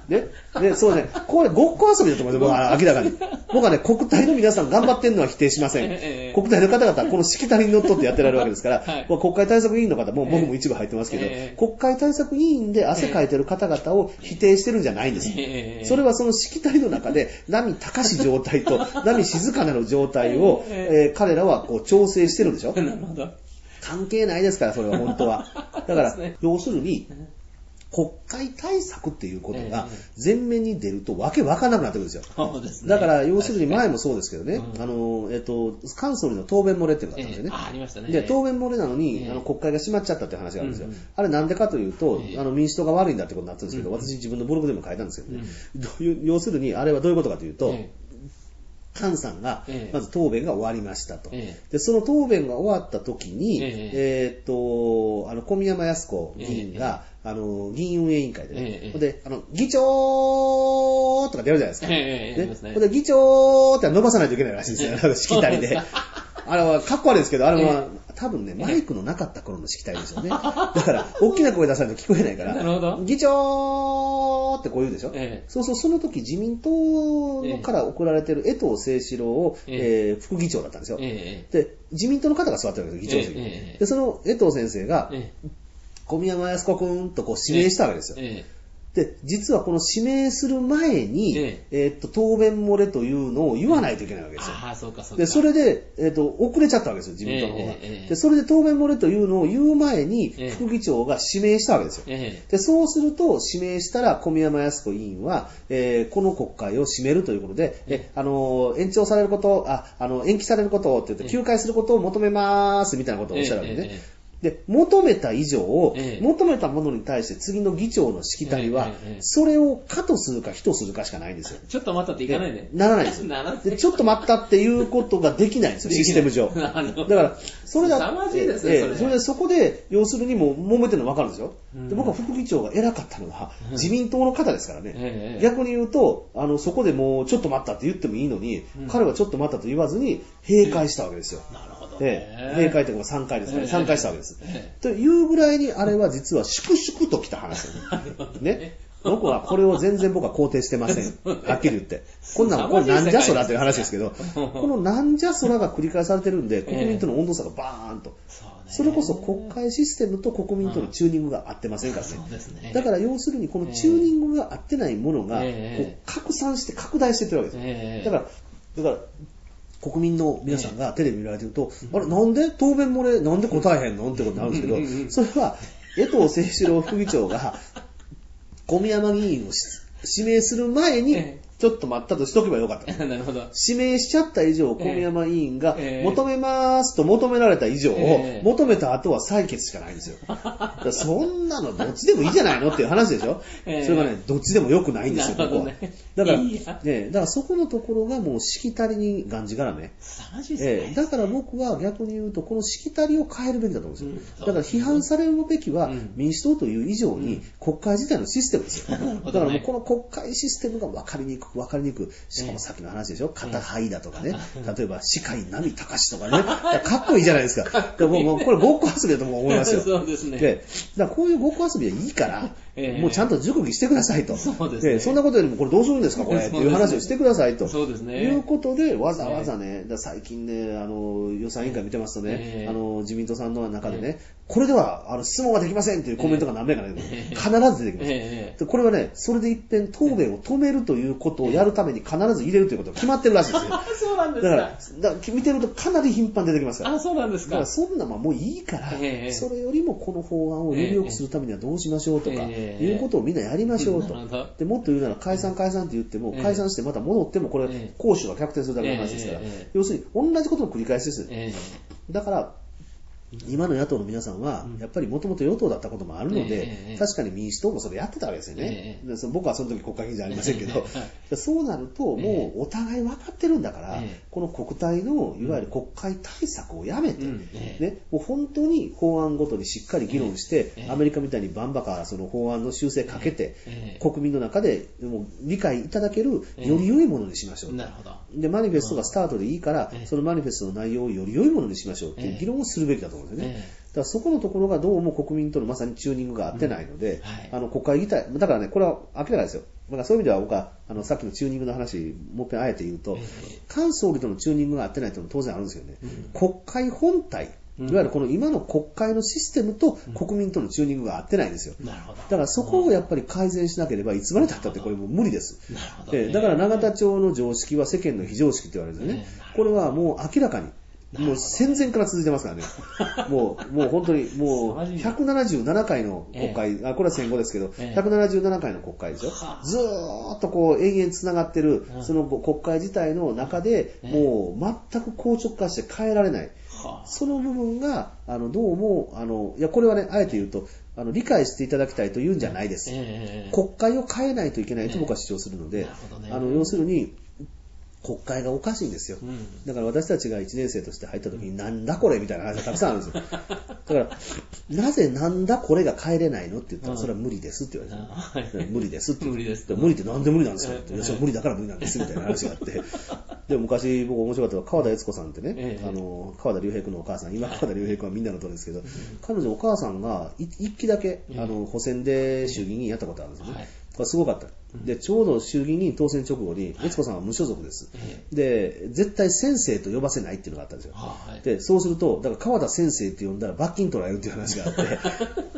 ね。で、そうね、これごっこ遊びだと思いますよ、僕は明らかに。僕はね、国体の皆さん頑張ってるのは否定しません。 えー、 国体の方々はこのしきたりにのっとってやってられるわけですから、 はい、 国会対策委員の方も僕も一部入ってますけど、えー、国会対策委員で汗かいてる方々を否定してるんじゃないんです。えー、それはそのしきたりの中で、波高し状態と波静かなる状態を、えー、彼らはこう調整してるんでしょ。 なるほど。 関係ないですから、それは本当は。だから、要するに、国会対策っていうことが前面に出るとわけわかんなくなってくるんですよ。 そうですね、 だから要するに前もそうですけどね、うん、あの、えっと、菅総理の答弁漏れっていうのがあったんですよね。 えー、あ、ありましたね。 で、答弁漏れなのに、えー、あの国会が閉まっちゃったっていう話があるんですよ。うんうん、あれなんでかというと、えー、あの民主党が悪いんだってことになったんですけど、うんうん、私自分のブログでも書いたんですけどね。うん、どういう要するに、あれはどういうことかというと、えー菅さんが、まず答弁が終わりましたと。ええ、で、その答弁が終わった時に、えええー、っと、あの、小宮山靖子議員が、ええ、あの、議員運営委員会でね、ええ、で、あの、議長とか出るじゃないですか。ええ、で、ね、で、議長って伸ばさないといけないらしいんですよ。しきたりで。あれは、かっこ悪いですけど、あれは、ええ、多分ね、マイクのなかった頃のしきたりでしょうね。だから、大きな声出さないと聞こえないから、 なるほど、 議長ってこう言うでしょ。ええ、そうそう、その時自民党のから送られてる江藤誠志郎を、えええー、副議長だったんですよ。ええ、で、自民党の方が座ってるわけですよ、議長席に。ええ、で、その江藤先生が、ええ、小宮山靖子くんとこう指名したわけですよ。ええで、実はこの指名する前に、えええー、っと、答弁漏れというのを言わないといけないわけですよ。 ああ、そうかそうか。 で、それで、えー、っと、遅れちゃったわけですよ、自民党の方が。ええええ、で、それで答弁漏れというのを言う前に、副議長が指名したわけですよ。ええ、で、そうすると、指名したら、小宮山靖子委員は、えー、この国会を締めるということで、え、あの、延長されること、あ、あの、延期されることって言って、休会することを求めます、みたいなことをおっしゃるわけですね。ええええで、求めた以上を、ええ、求めたものに対して次の議長のしきたりは、ええええ、それを可とするか非とするかしかないんですよ。 ちょっと待ったっていかないね。 ならないんですよ。で。ちょっと待ったっていうことができないんですよ、システム上。だから、それだって、 ですね、 ええ、それでそこで、要するにもう揉めてるの分かるんですよ。で僕は副議長が偉かったのは、うん、自民党の方ですからね。ええ、逆に言うと、あの、そこでもうちょっと待ったって言ってもいいのに、うん、彼はちょっと待ったと言わずに、閉会したわけですよ。 なるほど。 ええ、閉会というかさんかいですね、ええ、さんかいしたわけです、ええ。というぐらいにあれは実は粛々と来た話ですね。ね。僕はこれを全然僕は肯定してません。はっきり言って。こんなの、これなんじゃそらという話ですけど、このなんじゃそらが繰り返されてるんで、国民との温度差がバーンと。それこそ国会システムと国民とのチューニングが合ってませんからね。だから要するにこのチューニングが合ってないものがこう拡散して拡大していってるわけですよ。だから、だから、国民の皆さんがテレビ見られてると、あれなんで答弁漏れなんで答えへんのってことになるんですけど、それは江藤誠志郎副議長が小宮山議員を指名する前にちょっと待ったとしとけばよかった。 なるほど。 指名しちゃった以上、小宮山委員が求めますと求められた以上、えー、求めた後は採決しかないんですよ。だそんなのどっちでもいいじゃないのっていう話でしょ。えー、それがね、どっちでもよくないんですよ、ここは。だから、いいね、だからそこのところがもうしきたりにがんじがらめ。えー、だから僕は逆に言うと、このしきたりを変えるべきだと思うんですよ。うん、だから批判されるべきは、民主党という以上に国会自体のシステムですよ。うん、だからもうこの国会システムが分かりにくく分かりにくく、しかもさっきの話でしょ、片肺だとかね、例えば司会波隆とかね、かっこいいじゃないですか。でももうこれごっこ遊びだと思いますよ。 そうですね。 で、だからこういうごっこ遊びはいいから、えー、もうちゃんと熟議してくださいと。 そうですね。 そんなことよりもこれどうするんですかこれっていう話をしてくださいと。 そうですね。 いうことでわざわざね、だ最近ね、あの予算委員会見てますとね、えー、あの自民党さんの中でね、えー、これではあの質問ができませんというコメントが何名かね、えー、必ず出てきます、えー。でこれはね、それで一遍答弁を止めるということをやるために必ず入れるということが決まってるらしいですよ。 そうなんですか。 だから、だから見てるとかなり頻繁に出てきますから。 あ、そうなんですか。 だからそんなまあもういいから、えー、それよりもこの法案をより良くするためにはどうしましょうとか、えー、いうことをみんなやりましょうと。でもっと言うなら解散解散って言っても、えー、解散してまた戻ってもこれ、えー、公衆が逆転するだけの話ですから、えー、要するに同じことの繰り返しです。えー、だから今の野党の皆さんは、やっぱりもともと与党だったこともあるので、えー、確かに民主党もそれやってたわけですよね。えー、でその僕はその時国会議員じゃありませんけど、えー、そうなると、もうお互い分かってるんだから、えー、この国対のいわゆる国会対策をやめて、うんえーね、もう本当に法案ごとにしっかり議論して、えー、アメリカみたいにバンバカその法案の修正かけて、えー、国民の中でもう理解いただけるより良いものにしましょう。えー、なるほど。で、マニフェストがスタートでいいから、そのマニフェストの内容をより良いものにしましょうっていう議論をするべきだと思うんですよね。 からそこのところがどうも国民とのまさにチューニングが合ってないので、うんはい、あの国会議体、だからね、これは明らかですよ。だからそういう意味では僕はあのさっきのチューニングの話、もう一回あえて言うと、えー、菅総理とのチューニングが合ってないというのも当然あるんですよね。うん、国会本体、いわゆるこの今の国会のシステムと国民とのチューニングが合ってないんですよ。なるほど。だからそこをやっぱり改善しなければいつまで経ったってこれもう無理です。なるほど、ね。だから永田町の常識は世間の非常識って言われるんですよね。これはもう明らかに。もう戦前から続いてますからね。もう、もう本当に、もう、ひゃくななじゅうななかいの国会、ええ、あこれは戦後ですけど、ええ、ひゃくななじゅうななかいの国会でしょ。ずーっとこう、延々繋がってる、その国会自体の中で、もう、全く硬直化して変えられない。その部分が、あの、どうも、あの、いや、これはね、あえて言うと、あの、理解していただきたいというんじゃないです。えー、国会を変えないといけないと僕は主張するので、えーね、あの、要するに、国会がおかしいんですよ。うん、だから私たちがいちねん生として入った時に、なんだこれみたいな話がたくさんあるんですよ。だから、なぜなんだこれが変えれないのって言ったら、それは無理ですって言われて、うん、無理ですって。無理です。無理ってなんで無理なんですかって。私は無理だから無理なんですみたいな話があって。でも昔僕面白かったのは川田悦子さんってね、ええ、あの、川田隆平君のお母さん、今川田隆平君はみんなのとですけど、彼女お母さんが一期だけ、あの、補選で衆議院やったことあるんですよね。はい、これすごかった。で、ちょうど衆議院当選直後に、悦子さんは無所属です。はい、で、絶対先生と呼ばせないっていうのがあったんですよ。はい、で、そうすると、だから川田先生って呼んだら罰金取られるっていう話があって、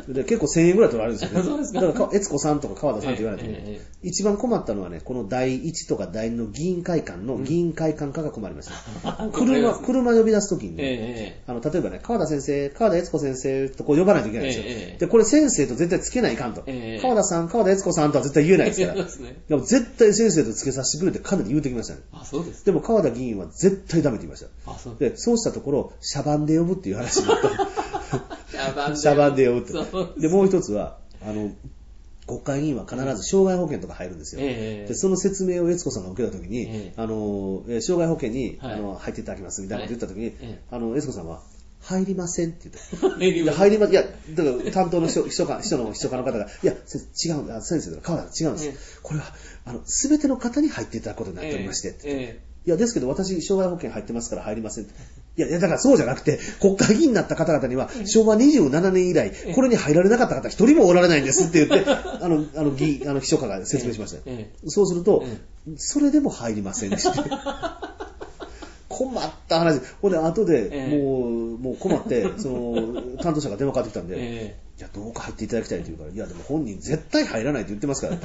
で結構せんえんぐらい取られるんですよね。そうですか。だから、悦子さんとか川田さんって言われて、ねえー、一番困ったのはね、このだいいちとかだいにの議員会館の議員会館化が困りました。うん、車、車呼び出すときに、ね、えー、あの、例えばね、川田先生、川田悦子先生とこう呼ばないといけないんですよ。えー、で、これ先生と絶対つけないかんと。えー、川田さん、川田悦子さんとは絶対言えないですから。でも絶対先生とつけさせてくれってかなり言うてきましたね。あ、そうです。でも川田議員は絶対ダメって言いました。あ、そうで、そうしたところ、シャバンで呼ぶっていう話になった。シャバンで。シャバンで呼ぶって。で、もう一つは、あの、国会議員は必ず障害保険とか入るんですよ。えー、でその説明を悦子さんが受けたときに、えー、あの、障害保険に、はい、あの入っていただきますみたいなこと言ったときに、はい、あの、悦子さんは、入りませんって言って。入りません。入りま、いや、だから担当の秘書、秘書官、秘書の秘書官の方が、いや、違うんだ、先生だ、川田違うんです。えー、これは、あの、すべての方に入っていただくことになっておりまして。えーえー、いや、ですけど私、障害保険入ってますから入りません。いや、いや、だからそうじゃなくて、国会議員になった方々には、しょうわにじゅうななねん以来、これに入られなかった方一人もおられないんですって言って、あの、あの、議、あの、秘書官が説明しました。えー、そうすると、えー、それでも入りませんでした。困った話。ほんで、後で、もう、えー、もう困って、その、担当者が電話かかってきたんで、えー、いや、どうか入っていただきたいって言うから、いや、でも本人絶対入らないって言ってますから、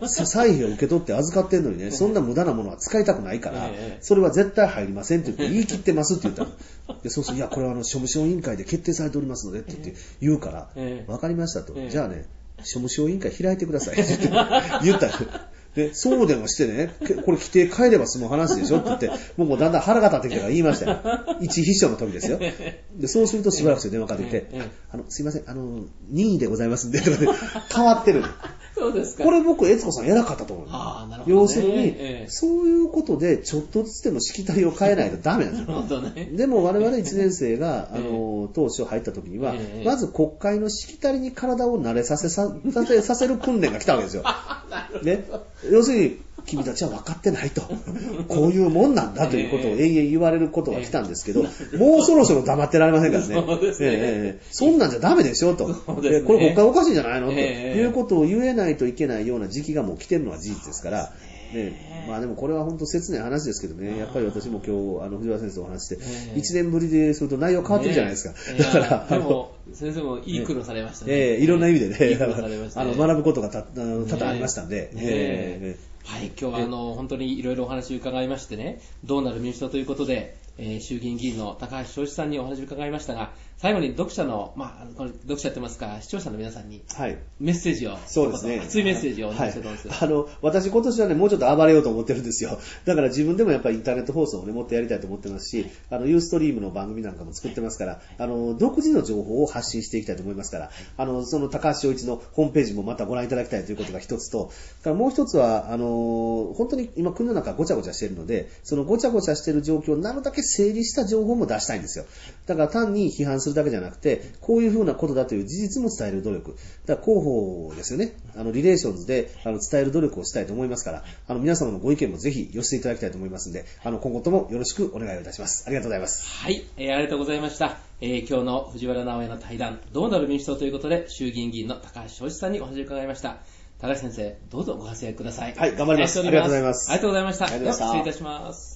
歳費を受け取って預かってんのにね、そんな無駄なものは使いたくないから、えー、それは絶対入りませんって言って言い切ってますって言ったの。で、そうすると、いや、これはあの、庶務省委員会で決定されておりますのでって言って言うから、えー、わかりましたと。えー、じゃあね、庶務省委員会開いてくださいって言って言ったの。で、そうでもしてね、これ規定変えれば済む話でしょって言って、もうもうだんだん腹が立ってきたから言いましたよ。一秘書の時ですよ。で、そうするとしばらくして電話かけて、あの、すいません、あの、任意でございますんで、とかで変わってる。そうですか。これ僕、悦子さん偉かったと思う。ああ、なるほど、ね。要するに、ええ、そういうことで、ちょっとずつでもしきたりを変えないとダメなんですよ。なるほどね。でも我々いちねん生が、あの、当初入った時には、ええ、まず国会のしきたりに体を慣れさせさ、させ、させる訓練が来たわけですよ。ね。要するに、君たちは分かってないと。こういうもんなんだということを延々言われることが来たんですけど、もうそろそろ黙ってられませんからね。そうですね。えー、そんなんじゃダメでしょと。そうですね、これ国会おかしいんじゃないのということを言えないといけないような時期がもう来てるのは事実ですから、ね、まあでもこれは本当切ない話ですけどね、やっぱり私も今日、あの、藤原先生とお話して、いちねんぶりですると内容変わってるじゃないですか。だから、 でも、先生もいい苦労されましたね。 ええ、いろんな意味でね、あの、学ぶことがた多々ありましたんで、ええはい、今日はあの本当にいろいろお話を伺いましてね、どうなる民主党ということで、えー、衆議院議員の高橋正一さんにお話を伺いましたが、最後に読者の、まあ、これ読者って言いますか、視聴者の皆さんに、はい、メッセージを、 そうですね。 熱いメッセージをお願いしてます、 はい。あの、私今年はね、もうちょっと暴れようと思ってるんですよ。だから自分でもやっぱりインターネット放送をね、もっとやりたいと思ってますし、あの、ユーストリームの番組なんかも作ってますから、あの、独自の情報を発信していきたいと思いますから、あの、その高橋正一のホームページもまたご覧いただきたいということが一つと、からもう一つは、あの、本当に今国の中ごちゃごちゃしてるので、そのごちゃごちゃしてる状況をなるだけ整理した情報も出したいんですよ。だから単に批判するだけじゃなくて、こういうふうなことだという事実も伝える努力。だから広報ですよね。あの、リレーションズであの伝える努力をしたいと思いますから、あの、皆様のご意見もぜひ寄せていただきたいと思いますので、あの、今後ともよろしくお願いをいたします。ありがとうございます。 はい、えー、ありがとうございました。えー、今日の藤原直哉の対談、どうなる民主党ということで、衆議院議員の高橋正一さんにお話を伺いました。高橋先生、どうぞご活躍ください。 はい、頑張ります。ありがとうございます。 ありがとうございました。 ありがとうございました。 では失礼いたします。